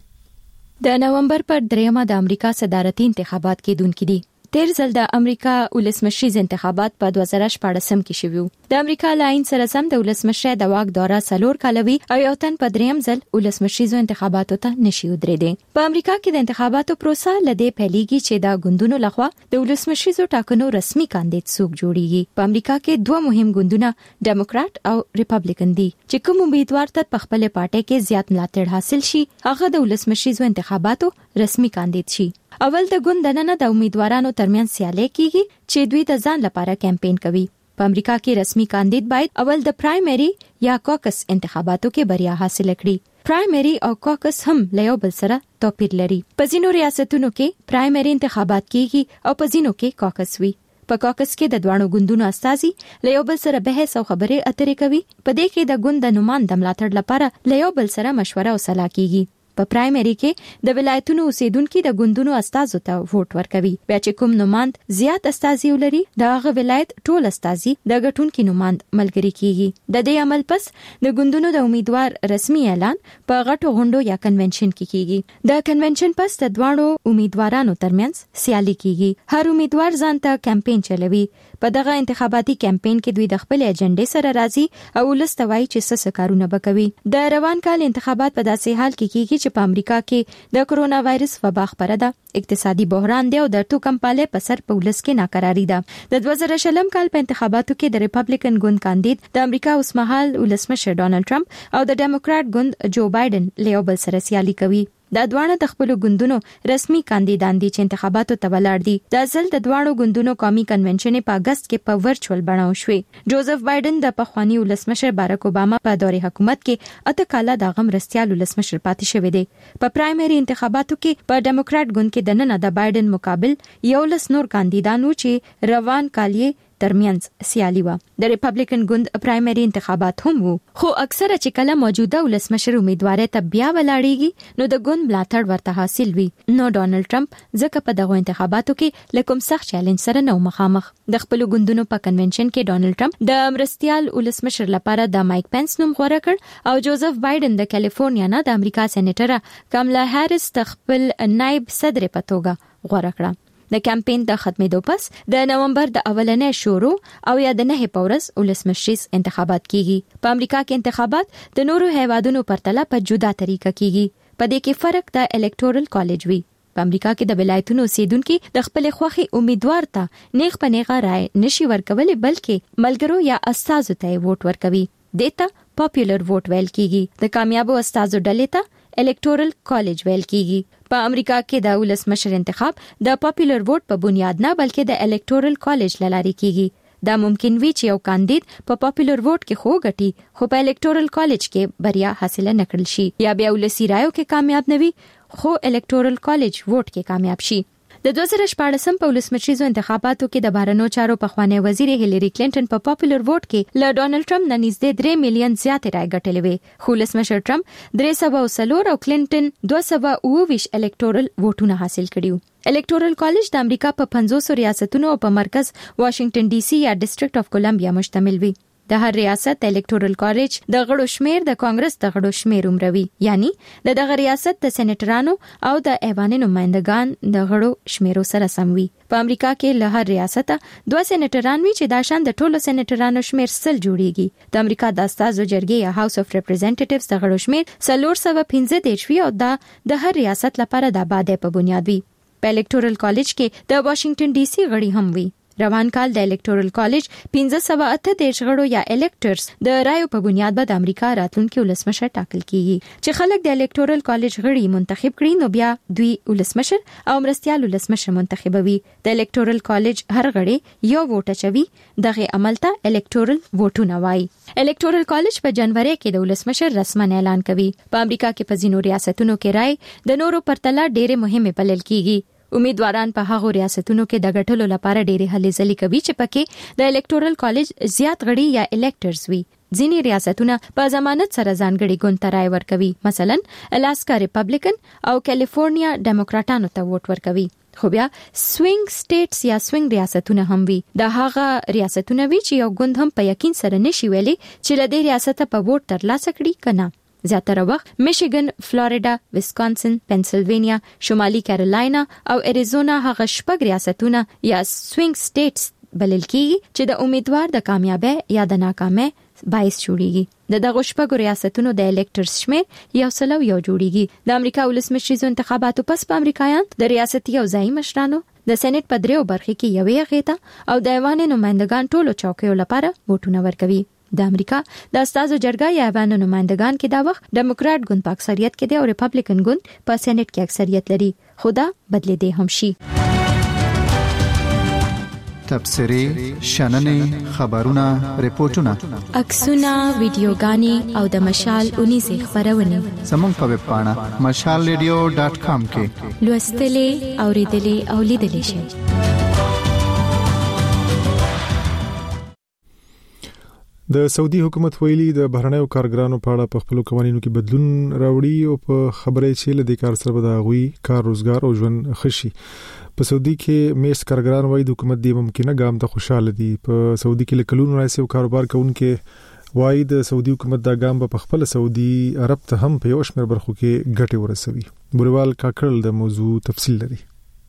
د نومبر پر دریمه د امریکا صدارتي انتخابات کېدونکي دي. تیر ځل د امریکا ولسمشریز انتخابات په دوه زره شپږ کې شوي. د امریکا لاین سره سم د ولسمشری د واک دوره څلور کاله وي او یو تن په دریم ځل ولسمشریزو انتخاباتو ته نشي ودرېدی. په امریکا کې د انتخاباتو پروسه لدې پیلېږي چې د ګوندونو لخوا د ولسمشریزو ټاکنو رسمي کاندید څوک جوړیږي. په امریکا کې دوه مهم ګوندونه ډیموکرات او ریپبلیکن دي چې کوم امیدوار ته په خپل پارټي کې زیات ملاتړ حاصل شي هغه د ولسمشریزو انتخاباتو رسمي کاندید شي. اول د ګوند دننه د امیدوارانو ترمنځ سیالي کیږي چې دوی د ځان لپاره کمپاین کوي. په امریکا کې رسمي کاندید باید اول د پرایمری یا کوکس انتخاباتو کې بریا حاصل کړي. پرایمری او کوکس هم له یو بل سره توپیر لري. په ځینو ریاستونو کې پرایمری انتخابات کیږي او په ځینو کې کوکس وي. په کوکس کې د دوانو ګوندونو استازي له یو بل سره بحث او خبرې اترې کوي. په دې کې د ګوند د نوماند ملاتړ لپاره له یو بل سره مشوره او صلاح کیږي. په پرایمری کې د ولایتونو اوسیدونکو د ګوندونو استازو ته ووټ ورکوي. بیا چې کوم نوماند زیات استازي ولري د هغه ولایت ټول استازي د ګټونکو نوماند ملګری کیږي. د دې عمل پس د ګوندونو د امیدوار رسمي اعلان په غټو غونډو یا کنونشن کې کیږي. د کنونشن پس د دوانو امیدوارانو ترمنځ سیالي کیږي. هر امیدوار ځان ته کمپاین چلوي. په دغه انتخاباتي کمپاین کې دوی د خپل اجنډې سره راځي او ولستوي چې څه کارونه وکوي. د روان کال انتخابات په داسې حال کې کیږي چې په امریکا کې د کرونا وایرس وبا خبره ده. اقتصادي بحران دی او د توکمپاله په سر په ولس کې ناکراری ده. د دوه زره شلم کال په انتخاباتو کې د ریپبلیکن ګوند کاندید د امریکا اوسمهال ولسمشر ډونالد ټرمپ او د ډیموکرات ګوند جو بایدن له یو بل سره سیالي کوي. د دوانو د خپل ګوندونو رسمي کاندیدان دي چې انتخاباتو ته ولاړ دي. د ځل د دوانو ګوندونو قومي کنونشن په اگست کې په ورچوال بڼه وشوي. جوزف بایدن د پخوانی ولسمشر باراک اوباما په دورې حکومت کې اته کاله د غم رستيال ولسمشر پاتې شوی دی. په پرایمری انتخاباتو کې په ډیموکرات ګوند کې دننه د بایدن مقابل یو لس نور کاندیدانو چې روان کال ترمنځ سیالي و. د ریپبلیکن ګوند پرایمری انتخابات هم وو. خو اکثره چې کله موجوده ولسمشر امیدوار ته بیا ولاړیږي نو د ګوند ملاتړ ورته حاصل وي. نو ډونالد ټرمپ ځکه په دغه انتخاباتو کې لکم سخت چیلنج سره نو مخامخ. د خپل ګوندونو په کنونشن کې ډونالد ټرمپ د امرستيال ولسمشر لپاره د مایک پنس نوم غوړه کړ او جوزف بایدن د کالیفورنیا نه د امریکا سېنیټر کاملا هریس خپل نائب صدر په توګه غوړه کړه. د کمپاین د ختمېدو پس د نومبر د اولنې شروع او یا د نه پورس ولسمشریز انتخابات کیږي. په امریکا کې انتخابات د نورو هیوادونو پرتله په جدا طریقه کیږي. په دې کې فرق د الکټورل کالج وی. په امریکا کې د ولایتونو اوسیدونکو د خپل خوخي امیدوار ته نیغ په نیغه رائے نشي ورکول بلکې ملګرو یا استادو ته ووټ ورکوي. دیتا پاپولر ووټ ویل کیږي. د کامیابو استادو ډلې ته الکټورل کالج ویل کیږي. په امریکا کې د ولسمشر انتخاب د پاپولر ووټ په بنیاد نه بلکې د الکټورل کالج لاري کیږي. دا ممکن وي چې یو کاندید په پاپولر ووټ کې خو غټي خو په الکټورل کالج کې بریا حاصل نکړل شي یا بیا ولسی رایو کې کامیاب نوي خو الکټورل کالج ووټ کې کامیاب شي. د دوه زره شپږ په ولسمشریزو انتخاباتو کې د بهرنیو چارو پخوانی وزیر هیلری کلینټن په پاپولر ووټ کې له ډونالد ټرمپ نه نږدې درې میلیون زیات رای ګټلې وي. خو ولسمشر ټرمپ درې سوه څلور او کلینټن دوه سوه اووه ویشت الکټورل ووټونه حاصل کړي. الکټورل کالج د امریکا په پنځوس ریاستونو او په مرکز واشنگټن ډي سي یا ډیسټریکټ اف کولمبیا مشتمل وي. د هر ریاست الکټورل کالج د غړو شمیر د کانګرس د غړو شمیر عمروي، یعنی د دغه ریاست د سېنیټرانو او د ایوان نمائندگان د غړو شمیرو سره سم وي. په امریکا کې له هر ریاست دوه سېنیټران وي چې دا شان د ټولو سېنیټرانو شمیر سل جوړیږي. د امریکا د استازو جرګې یا هاوس اف ریپرزنټیټیوز د غړو شمیر څلور سوه پنځه دېرش وي او دا د هر ریاست لپاره د آبادی په بنیاد وي. په الکټورل کالج کې د واشنگټن ډي سي غړي هم وي. روان کال د الکټورل کالج پنځه سوه اته دېرش غړو یا الکټرز د رایو په بنیاد به د امریکا راتلونکي ولسمشر ټاکل کیږي. چې خلک د الکټورل کالج غړي منتخب کړي نو بیا دوی ولسمشر او مرستيال ولسمشر منتخبوي. د الکټورل کالج هر غړي یو ووټ اچوي. دغه عمل ته الکټورل ووټونه وایي. الکټورل کالج په جنوري کې د ولسمشر رسمن اعلان کوي. په امریکا کې په ځینو ریاستونو کې رای د نورو پرتله ډېره مهمه بلل کیږي. امیدواران په هغو ریاستونو کې د غټلو لپاره ډېری هلې ځلې کوي چې پکې د الکټورل کالج زیات غړي یا الکټرز وي. ځینې ریاستونه په ضمانت سره ځانګړي ګوند ته رای ورکوي، مثلا الاسکا ریپبلیکن او کالیفورنیا ډیموکراټانو ته ووټ ورکوي. خو بیا سوینګ سټیټس یا سوینګ ریاستونه هم وي. د هغه ریاستونه وی چې یو ګوند هم په یقین سره نشي ویلي چې لدې ریاست په ووټ ترلاسه کړي کنه. زیاتره وخت میشیګن، فلوریدا، ویسکانسن، پنسلوانیا، شمالي کیرولاینا او اریزونا هغه شپږ ریاستونه یا سوینګ سټیټس بلل کیږي چې د امیدوار د کامیابی یا د ناکامۍ باعث جوړیږي. د دغه شپږ ریاستونو د الیکټرز شمیر یو سلو یو جوړیږي. د امریکا ولسمشریزو انتخاباتو پس په امریکایان د ریاستي او ځایي مشرانو د سېنات په دریو برخو کې یوې غېته او د ایوان نمائندگان ټولو چوکیو لپاره ووټونه ورکوي. د امریکا د استازو جرګه یا ایوان نمائندگان کې دا وخت ډیموکرات ګوند په اکثریت کې دی او ریپبلیکن ګوند په سېنات کې اکثریت لري. خدا بدلیدي هم شي. تبصري، شننې، خبرونه، ریپورتونه، عکسونه، ویډیوګانې او د مشال اونیزه خبرونه زموږ په ویب پاڼه مشال ریډیو ډاټ کام کې لوستلې، اوریدلې او لیدلې شئ. د سعودي حکومت ویلي د بهرنیو کارګرانو په اړه په خپل قوانینو کې بدلون راوړي او په خبرې چې له دې کار سره به د غوي کار روزګار او ژوند خشي. په سعودي کې میشت کارګران وایي د حکومت دی ممکنه ګام ته خوشاله دي. په سعودي کې لکلون راځي او کاروبار کوونکې وایي د سعودي حکومت دا ګام په خپل سعودي عرب ته هم په یو شمېر برخو کې ګټه ورسوي. بوریوال کاکړل د موضوع تفصیل لري.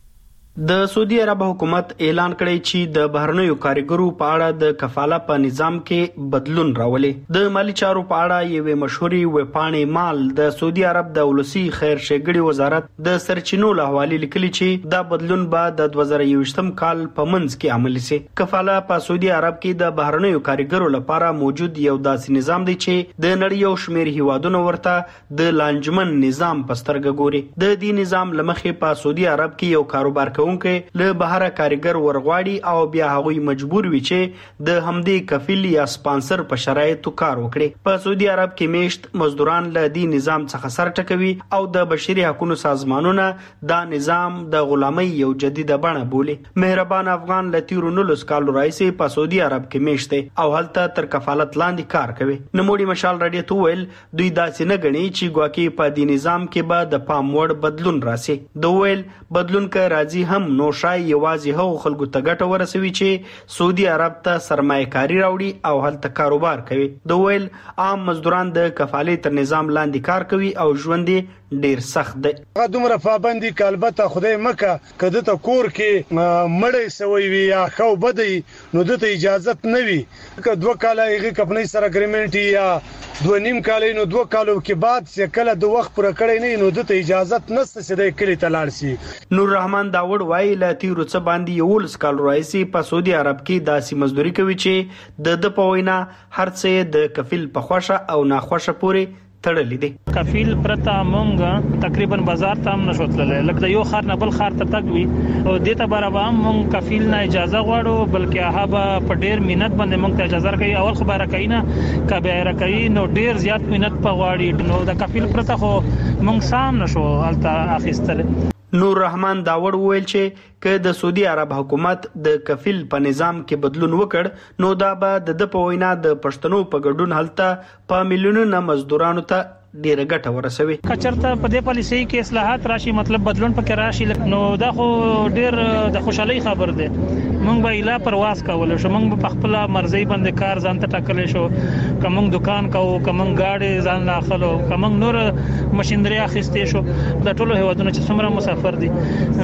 د سعودي عرب حکومت اعلان کړی چې د بهرنیو کارګرو په اړه د کفاله په نظام کې بدلون راولي. د مالی چارو په اړه یوه مشهوري وپاڼې مال د سعودي عرب د ولسی خیر ښېګړې وزارت د سرچینو له حواله لیکلي چې دا بدلون به د دوه زره یوویشتم کال په منځ کې عملي شي. کفاله په سعودي عرب کې د بهرنیو کارګرو لپاره موجود یو داسې نظام دی چې د نړۍ یو شمېر هیوادونو ورته د لانجمن نظام په سترګه ګوري. د دې نظام لمخې په سعودي عرب کې یو کاروبار کوونکې له بهر کارګر ورغواړي او بیا هغوی مجبور وي چې د همدې کفیل یا سپانسر په شرایطو کار وکړي. په سعودي عرب کې میشت مزدوران له دې نظام څخه سر ټکوي او د بشري حقوقو سازمانونه دا نظام د غلامۍ یو جديده بڼه بولي. مهربان افغان له تیرو نولس کالو راځي په سعودي عرب کې میشت او هلته تر کفالت لاندې کار کوي. نموړي مشال رادیو ته ویل دوی داسې نه غني چې ګواکې په دې نظام کې به د پام وړ بدلون راسي. د ویل بدلون کې راځي هم نو شای یوازې هغو خلکو ته ګټه ورسوي چې سعودي عرب ته سرمایه‌کاري راوړي او هلته کاروبار کوي. د ویل عام مزدوران د کفالې تر نظام لاندې کار کوي او ژوند ډیر سخت دی. هغه دومره پابندي کالبته خدای مکه کده ته کور کې مړې سوي وي یا خو بدی نو دته اجازه نه وي که دوه کاله یې کمپنۍ سره اګریمنت یا دوه نیم کال نو دوه کالو کې بعد چې کله د وخت پر کړی نه نو دته اجازه نشته چې د کلی تلاړ شي. نور رحمان داوود وایي لا تیرو څه باندې یو لس کال راځي په سعودي عرب کې داسې مزدوري کوي چې د د پوینا هر څه د کفیل په خوښه او ناخوښه پوري تړلې دي. کفیل پرته مونږ تقریبا بازار ته هم نشو تللی لکه یو خار نه بل خار ته تګ وي او د ته برابر هم مونږ کفیل نه اجازه غواړو بلکې هغه په ډیر مهنت باندې مونږ ته اجازه کوي. اول خبره کوي نه کبه راکوي نو ډیر زیات مهنت په غواړي نو د کفیل پرته خو مونږ سام نشو الته اخیستل. نور رحمان داوود ویل چې که د سعودي عرب حکومت د کفیل په نظام کې بدلون وکړ نو دا به د د په وینا د پښتنو په ګډون هلته په میلیونونو مزدورانو ته ډیره ګټه ورسوي. کچرته په دې پالیسي کې اصلاحات راشي مطلب بدلون پکې راشي نو دا خو ډیر د خوشحالي خبر ده. مونږ به اله پرواز کول شو مونږ په خپل مرزي باندې کار ځان ته ټاکل شو کوم دکان کوو کوم گاډي ځان داخلو کوم نور ماشينري اخیستې شو د ټولو هیوادونو چې څومره مسافر دي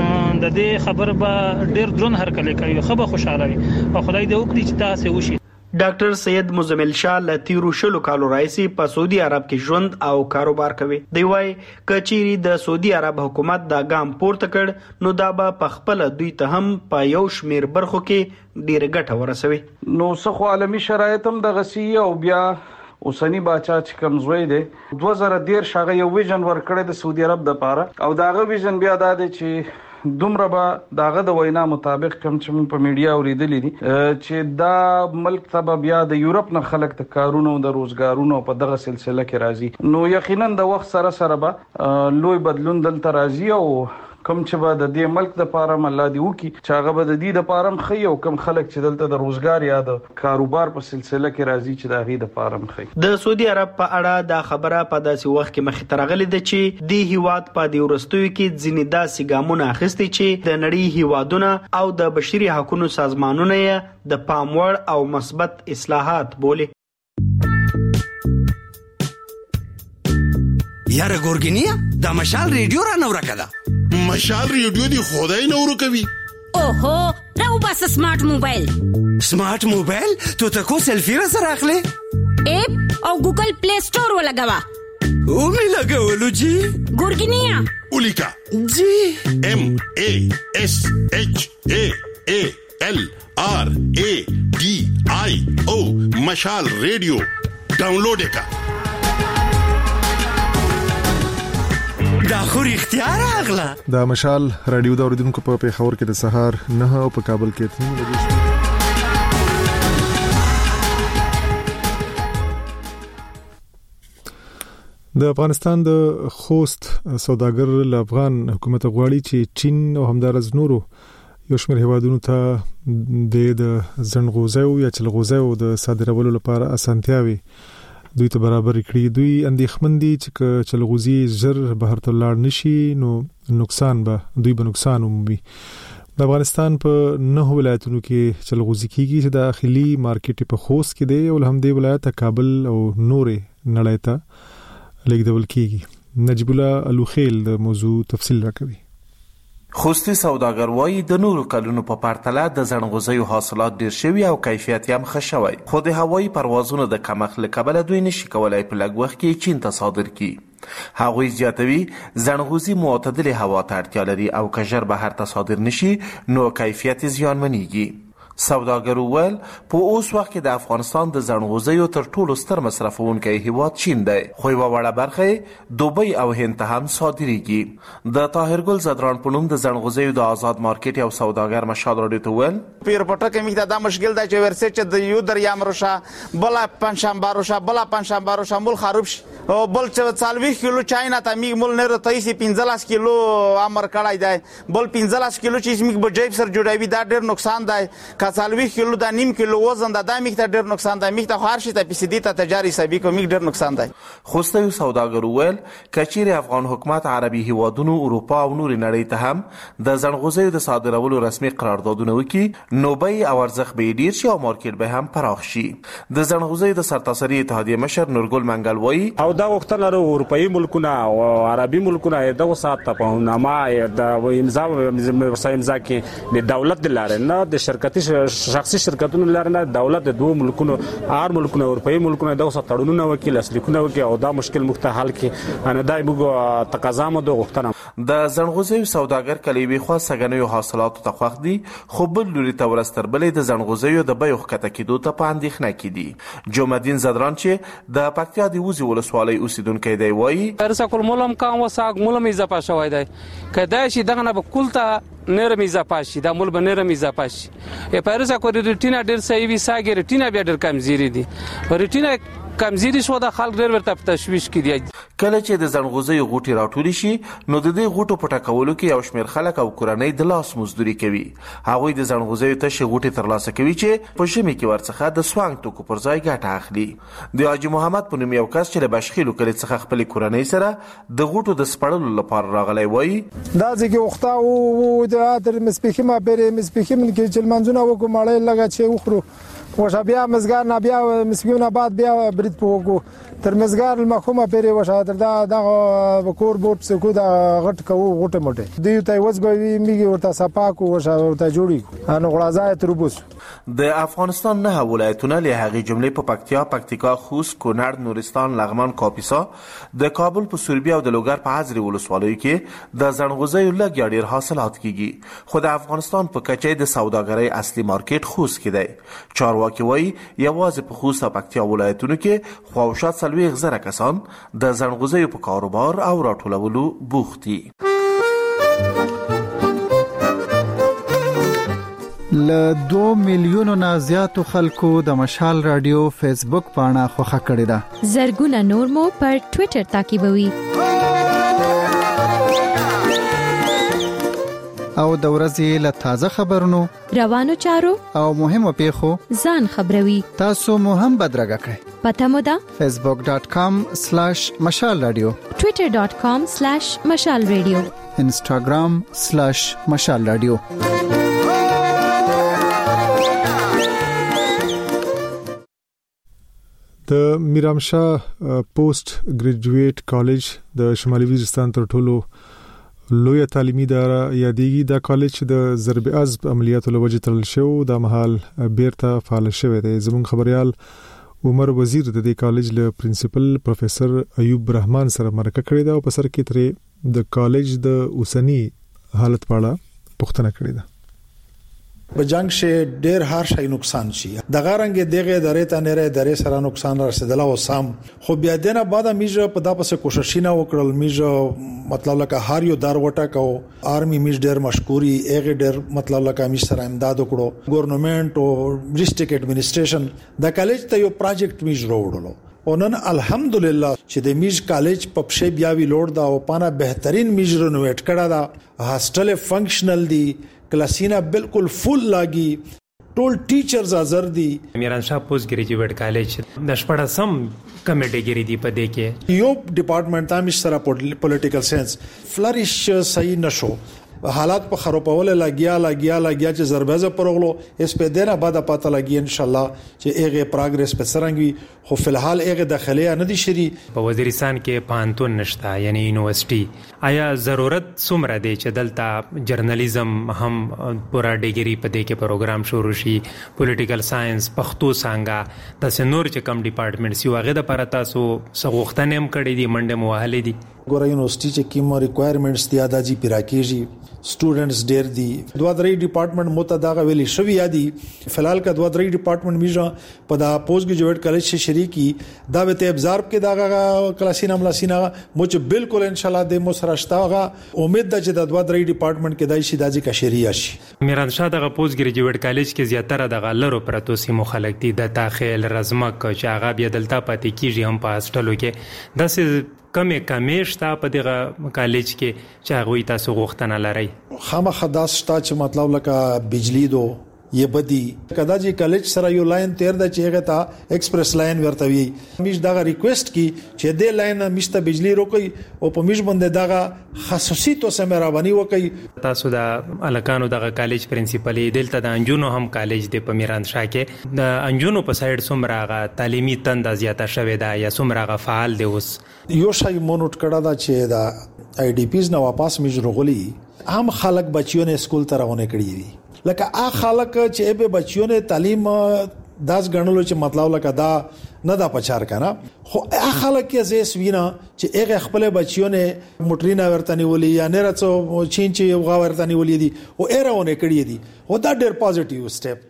د دې خبر به ډیر ځون هر کله کوي خو به خوشاله وي او خدای دې وکړي چې تاسو وشي. ډاکټر سید مزمل شاه له تیرو شلو کالو راځي په سعودي عرب کې ژوند او کاروبار کوي. دی وايي کچيري د سعودي عرب حکومت دا ګام پورته کړ نو دا به په خپل دوی ته هم په یو شمیر برخو کې ډیره ګټه ورسوي. نو څخه عالمي شرایط هم د غسی او بیا اوسنی باچا چې کمزوی دی دوه زره ډیر شغه یو ویژن ورکړی د سعودي عرب د پاره او داغه ویژن بیا دا دی چې دومره به داغه د وینا مطابق کوم چې په میډیا اوریدلې دي چې دا ملک ته بیا د یورپ نه خلک د کارونو د روزګارونو په دغه سلسله کې راځي نو یقینا د وخت سره سره به لوی بدلون دلته راځي او کم چې به د دې ملک د پاره الله دی وکي چې هغه به د دې د پاره خي او کم خلک چې دلته د روزګار یا د کاروبار په سلسله کې راځي چې د غي د پاره خي. د سعودي عرب په اړه دا خبره په داسې وخت کې مخې ته راغلې ده چې د هیواد په دی ورستوي کې ځینې داسې ګامونه اخیستي چې د نړۍ هیوادونه او د بشري حقوقو سازمانونه یې د پاموړ او مثبت اصلاحات بولي. یاره ګورګینیا دا مشال ریډیو را نو راکړه. مشال ریډیو دی خدای نو ورکوي. اوهو راو بس سمارټ موبایل. سمارټ موبایل ته تاسو سلفي را سره اخلي؟ اپ او ګوګل پلی سٹور ولګوا. او می لګولو جی. ګورګینیا اولیکا جی ام ا اس اچ ا ا ال ار ا ډي آی او مشال ریډیو ډاونلوډ وکړه. دا خو اختیار اغلا. دا مشال رادیو د اوریدونکو په پیښور کې د سهار نه او په کابل کې تنو لګیږي. د افغانستان د خوست سوداګر له افغان حکومت غواړي چې چین او همدارز نورو یو شمېر هیوادونو ته د زنغوزیو یا چلغوزیو د صادرولو لپاره اسانتیاوي دوی ته برابر کړي. دوی اندېښمن دي چې چلغوزي زر بهر ته لاړ نشي نو نقصان به دوی به نقصان ومومي. د افغانستان په نه ولایتونو کې چلغوزي کیږي چې د داخلي مارکیټ په خوست کې دی او هم د ولایت کابل او نورې نړۍ ته لیږدول کیږي. نجیب الله الوخیل د موضوع تفصیل راکوي. خوستي سوداګر وایي د نورو کلونو په پرتله د زنغوزیو حاصلات ډیر شوي او کیفیت هم ښه شوی، خو د هوایي پروازونو د کمښت له کبله دوی نشي کولای په لږ وخت کې چین ته صادر کړي. هغوی زیاتوي زنغوزي معتدلې هوا ته اړتیا لري او که ژر بهر ته صادر نشي نو کیفیت زیانمنېږي. سوداګر وویل په اوس وخت کې د افغانستان د زنغوزیو تر ټولو ستر مصرفونکی هیواد چین دی، خو یوه وړه برخه دوبۍ او هند ته هم صادریږي. د طاهر ګل زدران په نوم د زنغوزیو د آزاد مارکیټ یو سوداګر مشال راډیو ته وویل په ایرپورټ کې موږ دا مشکل دی چې ورسې چې د یو دریام روشه بله پنجشنبه روشه بله پنجشنبه روشه مول خراب شي او بل چې څلوېښت کیلو چاینا ته موږ مول نه راتایسي پنځلس کیلو امر کړی دی، بل پنځلس کیلو چې موږ به جیب سره جوړوي دا ډېر نقصان دی. څلوېښت کیلو دا نیم کیلو وزن دا د میخ ته ډېر نقصان دی، میخ ته خو هر شي ته پیسې ته تجاري حسابي کو میخ ډېر نقصان دی. خوستی سوداګر وویل کچیر افغان حکومت عربي هیوادونو اروپا او نور نړۍ ته هم د زنغوزیو د صادرولو رسمي قراردادونه وکړي نو بیې او ارزښت به ډیر شي او مارکیټ به هم پراخ شي. د زنغوزیو د سرتاسري اتحادیې مشر نورګل منګل وایي او دا وختونه له اروپאי ملکونه او عربي ملکونه دغه سات په نامه د امضا امضا کې د دولت د لارې نه د شرکتي شخصي شرکتونو لرنه دولت د دوه ملکونو هر ملکونو اروپאי ملکونو دغه تړونونه وکیل اصلیکونه وکي او دا مشکل مخته حل کې ان دای موږ تقاضا مو د غوښتنه. د زنغوزیو سوداګر کلیوي خو سګنیو حاصلاتو ته خوښ دي خو بل لوري ته ورستربلې د زنغوزیو د بیو خکته کېدو ته په اندېښنه کې دي. جمعدین زدران چې د پکتیا د وزي ولسوالۍ اوسیدونکی دی وایي ارسا کول مولم کام وساق مولم اضافه شوی دی کدا شي دغه نه بکولته نرم اضافه شي دا مول به نرم اضافه شي ا پرسا کو ریټینا ډیر صحیح وي ساګ ریټینا بیا ډیر کمزوري دي ریټینا کمزوري شو د خلک ډیر ورته تشویش کړي. کله چې د زنغوزیو غوټي راټولي شي نو د دې غوټو په ټاکولو کې یو شمېر خلک او کورنۍ د لاس مزدوري کوي. هغوی د زنغوزیو تشه غوټي ترلاسه کوي چې په ژمي کې ورڅخه د سوانګ توکو پر ځای ګټه اخلي. د حاجي محمد په نوم یو کس چې له بشخیلو کلی څخه خپل کورنۍ سره د غوټو د سپړلو لپاره راغلی وایي دا ځکه وخته او د اتر مسپخیمه پرې مسپخیم کې چې منځونه وکړو لګا چې وخرو وشا بیا مزګار نه بیا مسګونه بعد بیا برید پوکو تر مزګار المخومه پرې وشا تر دا د کور بوت سکو دا غټ کو غټه موټه دی ته وځبوي میږي ورته صفاکو وشا ورته جوړي ان غړازای تربوس. د افغانستان نه ولایتونه له هغه جملې په پکتیا، پکتیکا، خوست، کونړ، نورستان، لغمان، کاپیسا، د کابل په سوربي او د لوګر په حضري ولسوالیو کې د زنغوزیو لږ یا ډیر حاصلات کیږي، خو د افغانستان په کچې د سوداګرۍ اصلي مارکیټ خوست کې دی. چارواکي وایي یوازې په خوست او پکتیا ولایتونو کې خواوشا څلوېښت زره کسان د زنغوزیو په کاروبار او راټولولو بوخت دي. له دوه میلیونو نه زیاتو خلکو د مشال رادیو فیسبوک پاڼه خوښه کړې ده. زرګونه نور مو پر ټوئیټر تعقیبوي. او د ورځې له تازه خبرونو روانو چارو او مهمو پیښو ځان خبروي. تاسو مو هم بدرګه کړئ. پته مو ده فیسبوک ډاٹ کام سلیش مشال رادیو، ټویټر ډاٹ کام سلیش مشال رادیو، انسټاګرام سلیش مشال رادیو. د میرامشاه پوسټ ګریجویټ کالج د شمالي وزیرستان تر ټولو لوی تعلیمي اداره یادېږي. دا کالج د ضرب عضب عملیاتو له وجې تړل شو د مهال بیرته فعال شوی دی. زموږ خبريال عمر وزیر د دې کالج له پرنسپل پروفیسور ایوب رحمان سره مرکه کړې ده او په سر کې ترې د کالج د اوسنی حالت په اړه پوښتنه کړې ده. په جنگ شه ډیر هر شي نقصان شي د غارنګ دغه درې ته نه درې سره نقصان رسیدله او سم خو بیا دنه بعد میجه په داسې کوششینه وکړل. میجه مطلب لکه هر یو دار وټه کو آرمي میج ډیر مشکوري هغه ډیر مطلب لکه میج سره امداد وکړو. ګورنمنت او ډیسټریکټ اډمنستریشن د کالج ته یو پروجیکټ میج وروړلو او نن الحمدلله چې د میج کالج په پښې بیا وی لوړ دا او پانا بهترین میج رنوویټ کړه دا. هاستل فنکشنل دی، کلاسینا بالکل فل لاګي، ټول ټیچرز حاضر دي. میرانشاه پوسټ ګریجویټ کالج د شپږم کمیټګری دی په دې کې یو ډپارټمنټ تامش سره پولیټیکل ساينس فلریش صحیح نشو، حالات په خرابول لاګیا لاګیا لاګیا چې زربازه پرغلو اس په دینه بعد پاته لاګي ان شاء الله چې هغه پروګرس په سرنګي. خو فلحال هغه داخليه نه دي شری. په وزیرستان کې پانتون نشتا یعنی یونیورسيټي. آیا ضرورت څومره دی چې دلته جرنالیزم هم پورا ډیګری په دې کې پروګرام شروع شي؟ پولیټیکل ساينس، پښتو څنګه د نور چې کم ډپارټمنټ سی واغې د پر تاسو سغوختنه هم کړې دي منډه موهلې دي. ګور یونیورسيټي چې کوم ریکوایرمنټس دي ادا جی پیراکیږي، سټوډنټس ډیر دي. دوه درې ډپارټمنټ متداغه ویلي شوی یادي فلحال کا دوه درې ډپارټمنټ میجه په دا پوسټ ګریجویټ کالج شي شریکی دا به ابزارب کې دا کلاسینا ملاسینا مو چې بالکل ان شاء الله د مو سره شتاغه امید ده چې دا دوه درې ډپارټمنټ کې دای شي داجی کا شریعه شي. میرانشاه دغه پوسټ ګریجویټ کالج کې زیاتره د غلرو پرتو سیمو خلک دي د تاخیل رزمک چې هغه بیا دلته پاتې کیږي هم په هاستلو کې داسې کمې کمې شته په دغه کالج کې چې هغه تاسو غوښتنه لري. خامخا داس شته چې مطلب لکه بجلی دو یہ بدی کدا جی کالج سره یو لاین تیر د چیغه تا ایکسپریس لاین ورته وی میش دغه ریکوست کی چې د لاین مشته بجلی روکي او په میش باندې دغه خصوصیتو سم رواني وکي. تاسو د الکانو دغه کالج پرنسپل دلته د انجونو هم کالج د پمیرانشاه کې د انجونو په سایډ سمراغه تعلیمي تند زیاته شوې ده یا سمراغه فعال دی؟ اوس یو شای مونټ کړه دا چې دا آی ډی پیز نو واپس میج رغولي هم خلک بچیونه سکول ته روانه کړی وي لکه ا خلک چې به بچیونه تعلیم داس غنلو چې مطلب لکه دا نه دا پچار کنه خو ا خلک کې زیس وینا چې هغه خپل بچیونه موټرینا ورتنی ولي یا نه رڅو چین چې یو غا ورتنی ولي دي او ایرونه کړی دي او دا ډېر پوزټیو سټپ.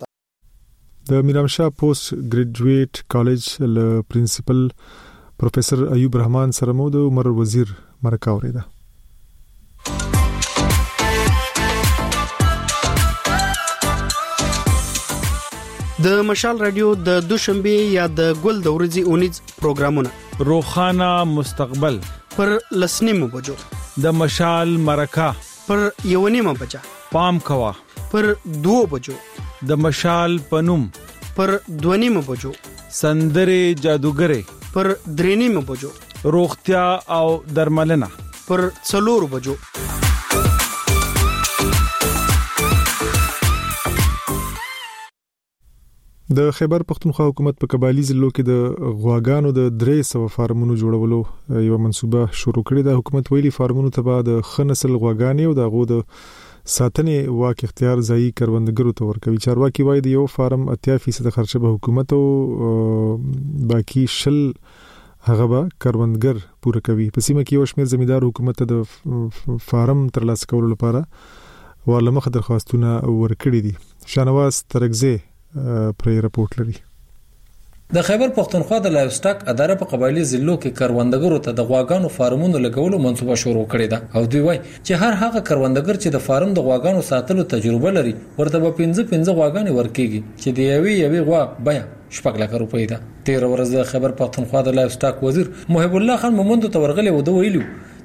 د میرامشاه پوسټ ګریجویټ کالج له پرنسپل پروفیسور ایوب رحمان سره مو د عمر وزیر مرکه اوریده. د مشال رادیو د دوشنبه یا د ګل د ورځې اونیز پروګرامونه روخانه مستقبل پر لسنیمو بجو، د مشال مرکه پر یونیمه بجا، پام کوا پر دو بجو، د مشال پنوم پر دونیمه بجو، سندره جادوګره پر درینیمه بجو، روغتیا او درملنه پر څلور بجو. د خیبر پختونخوا حکومت په قبایلی ضلعو کې د غواګانو د درې سو فارمونو جوړولو یو منصوبه شروع کړې ده. حکومت ویلي فارمونو ته به د خنسل غواګانې او د غو د ساتنې واک اختیار ځای کروندګرو ته ورکوي. چارواکي وایي د یو فارم اتیا فیصد خرچه به حکومت او باقی شل هغه به کروندګر پوره کوي. په سیمه کې یو شمېر زمیندار حکومت ته د فارم ترلاسه کولو لپاره ورلمخ درخواستونه ورکړي دي. شانواز ترګزه پرې رپورټ لري. د خیبر پختونخوا د لایف سټاک اداره په قبایلی ضلعو کې کروندګرو ته د غواګانو فارمونو لګولو منصوبه شروع کړې ده او دوی وایي چې هر هغه کروندګر چې د فارم د غواګانو ساتلو تجربه لري ورته به پنځه پنځه غواګانې ورکېږي چې د یوې یوې غوا بیه شپږ لک روپۍ ده. تیر ورځ د خیبر پختونخوا د لایف سټاک وزیر محب الله خان مومند ته ورغلی و د ویلو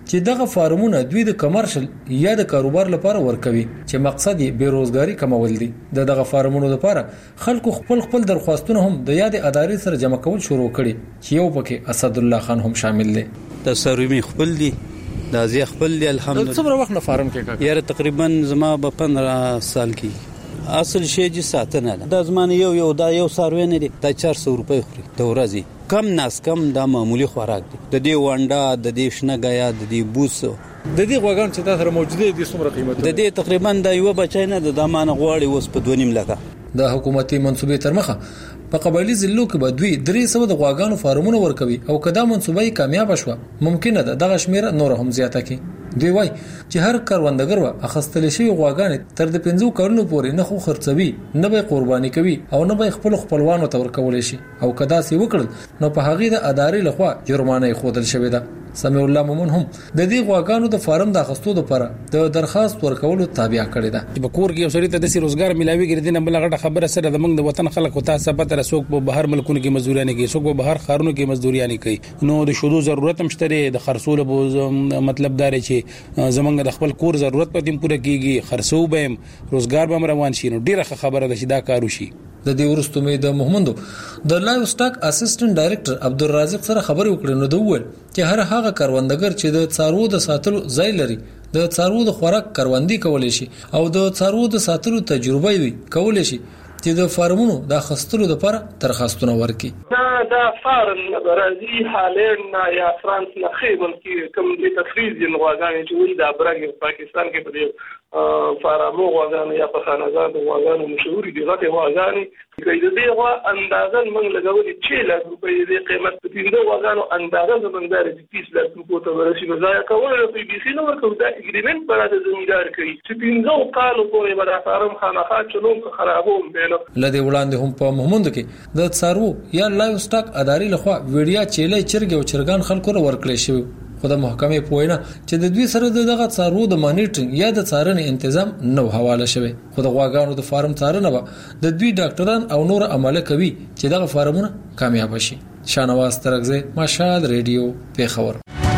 چې دغه فارمونه دوی د کمرشل یا د کاروبار لپاره ورکوي چې مقصد یې بیروزګاری کمول دي. د دغه فارمونو لپاره خلکو خپل خپل درخواستونه هم د یاد ادارې سره جمع کول شروع کړي چې یو پکې اسد الله خان هم شامل دی. د سرومي خپل دي د ازي خپل دي الحمدلله. څومره وخت نه فارم کې کاکا؟ یاره تقریبا زما به پندرہ سال کې اصل شی چې ساتنه ده د زمانه یو یو دا یو سروي نه دي د چار سو روپۍ خوري د ورځې کم ناس کم دا معمولی خوراک دي. د دې وانډا د دې شنګیا د دې بوس د دې غوګان چې تاسو موجوده دي څومره قیمت د دې تقریبا د یو بچای نه د دمانه غواړي اوس په دوه نیم لکه د حکومتي منسوبې تر مخه په قبایلی ضلعو کې به دوی درې سوه د غواګانو فارمونه ورکوي او کدا منسوبې کامیاب شوه ممکنه ده دغه شمیر نور هم زیاته کی. دوی وای چې هر کاروندګر و اخستل شي غواګانې تر د پنځو کارونو پورې نه خو خرڅوي نه به قرباني کوي او نه به خپل خپلوانو ته ورکول شي او کدا سی وکړل نو په هغه د ادارې لخوا جرمانه خودل شوې ده. سمع الله مومن هم د دې غواګانو د فارم د اخستو لپاره د درخواست ورکولو تابع کړی ده. په کور کې سړی ته د روزګار ملاوي ګرځي نه بل غټه خبره سره د موږ د وطن خلک او تاسو په تر څوک په بهر ملکونو کې مزدوريانه کوي څوک په بهر خارونو کې مزدوريانه کوي نو د شودو ضرورت هم شته د خرڅول مطلب دار چې زمونږ د خپل کور ضرورت پته پوره کیږي خرڅو به روزګار به روان شي نو ډیره خبره ده چې دا کارو شي. د دې ورستو مې د محمدو د لایو سټاک اسسټنټ ډایریکټر عبدالرازق سره خبرې وکړې نو د وویل چې هر هغه کاروندګر چې د څارو د ساتلو ځای لري د څارو د خوراک کاروندي کولای شي او د څارو د ساتلو تجربه وي کولای شي چې د فارمونو د خستلو لپاره درخواستونه ورکړي. دا دا فارم برازي حاليا یا فرانس نه خېبل کې کوم د تفریز غواګانې چې ولې د برګ پاکستان کې په فارمو غواګانې یا په خانګانو غواګانو مشهور دي غټه غواګانې کې د دې غوا اندازه موږ لګولې چې لا روپۍ د قیمت په دې غواګانو اندازه زموږ د تیس لک روپۍ ته ورسې نو ځای کول د بي بي سي نو ورکو دا اګریمنت پر د زمیندار کوي چې پینځو کالو پورې به د فارم خانخا چلون خرابوم بینو لدی وړاندې هم په محمود کې د څارو یا لایو سټاک ادارې لخوا ویډیا چيلې چرګ او چرګان خلکو ورکړل شوی خو د محکمې پوینه چې د دوی سره دغه څارو د مانیټرینګ یا د څارنې تنظیم نو حواله شوی خو د غواګانو د فارم څارنه به د دوی ډاکټران او نور عمله کوي چې دغه فارمونه کامیاب شي. شانواز ترغزه مشال ریډیو پیښور.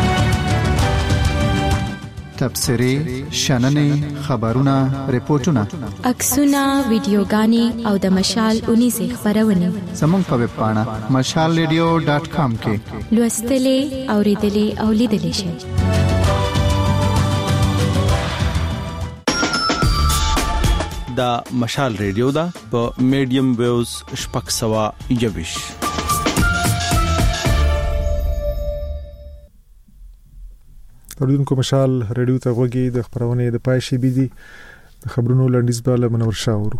تبصرې شننې خبرونه ریپورتونه عکسونه ویډیوګانې او د مشال اونیزه خبرونه زموږ په ویب پاڼه مشال ریډیو ډاټ کام کې لوستلې اوریدلې او لیدلې شئ. د مشال ریډیو دا په میډیم ویوز شپږ سوه یوویش. اوریدونکو مشال ریډیو ته غوږی د خبرونې د پای شي بيدي د خبرونو لنډیز بالا منور شاورو.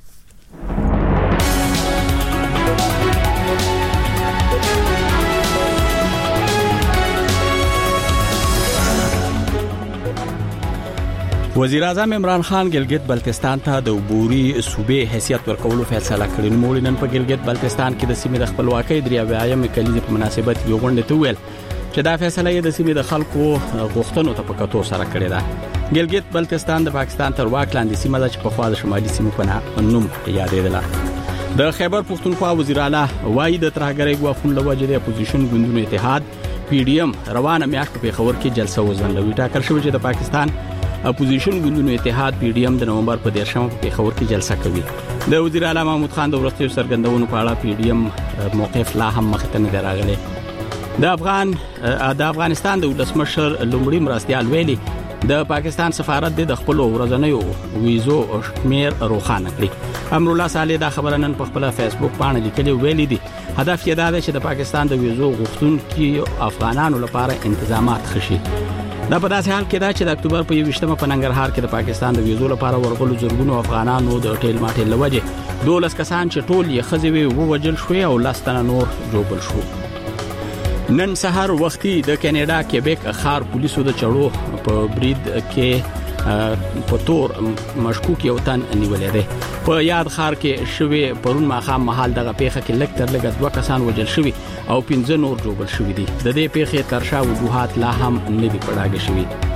وزیر اعظم عمران خان ګلګت بلتستان ته د عبوري صوبې حیثیت ورکولو فیصله کړې. نو نن په ګلګت بلتستان کې د سیمې د خپلواکۍ دریاویم کلیزې په مناسبت یو غونډه ته ویل چې دا فیصله یې د سیمې د خلکو غوښتنو ته په کتو سره کړې ده. ګلګت بلتستان د پاکستان تر واک لاندې سیمه ده چې په خوا د شمالي سیمو په نوم یادېدله. د خیبر پښتونخوا وزیر اعلی وایي د ترهګرۍ ګواښونو له وجې د اپوزیشن ګوندونو اتحاد پی ډی ایم روانه میاشت په پیښور کې جلسه وزنلوي. ټاکل شوی چې د پاکستان اپوزیشن ګوندونو اتحاد پی ډی ایم د نومبر په دیرشمه په پیښور کې جلسه کوي. د وزیر اعلی محمود خان د ورستیو سرګندونو په اړه پی ډی ایم موقف لا هم مخ ته نه راغلی. د افغان د افغانستان د ولسمشر لومړي مرستيال ویلي د پاکستان سفارت د خپل ورځنیو ویزو شمیر روښانه کړی. امر الله صالح دا خبره نن په خپل فیسبوک باندې لیکلي ویلي دي هدف یې دا دی چې د پاکستان د ویزو غوښتونکو افغانانو لپاره انتظامات خشي. دا په داسې حال کې دا چې د اکتوبر په یوویشتمه په ننګرهار کې د پاکستان د ویزو لپاره ورغلو زرګونو افغانانو د ټیل ماټیل لوجه دولس کسان چې ټول یې خزوي ووجل شوی او لاستنه نور جوبل شو. نن سحر وختي د کینیډا کیبیک ښار پولیسو د چړو په برید کې په تور مشکوک یو تن نیولې ده. په یاد ښار کې شوی پرون ماخام محل دغه پیښه کې لک تر لګ دوه کسان وجل شوی او پنځه نور جوبل شوی دي. د دې پیښې ترشا وجوهات لا هم نه دي پړاګه شوی.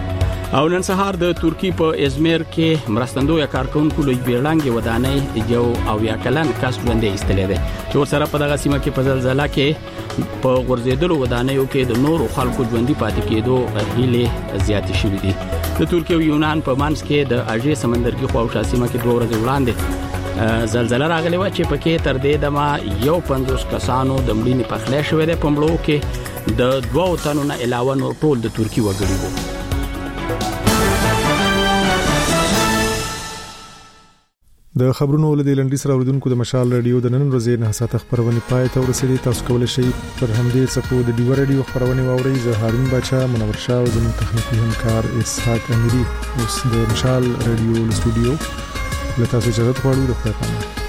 او نن سهار د ترکی په ازمیر کې مرستندوی کارکونکو لوی بیرلنګ ودانۍ یو او یا کلن کس ژوندې ایستلې ده چې ورسره په دغه سیمه کې په زلزلہ کې په غورځېدلو ودانیو کې د نورو خلکو ژوندۍ پاتې کېدو هیله زیاتې شوې دي د ترکیه او یونان په منځ کې د اژې سمندرګي خواوشا سیمه کې دوه ورځې وړاندې زلزلہ راغلی و چې پکې تر دې دمه یو پنځوس کسانو د مړینې پخلی شوې ده په مړو کې د دوه تنو نه علاوه نور ټول د ترکیه وګړي وو. د خبرونو ولدي لنډي سره اوریدونکو د مشال رادیو د نن ورځې نه ساته خبرونه پای ته ورسېدي. تاسو کولی شئ پر همدې څپو د ډیو رادیو خبرونه واورئ. زه هارون بچا منور شاه او زموږ تخنیکي همکار اسحاق اميري اوس د مشال رادیو استودیو له تاسو اجازه غواړو. د خپل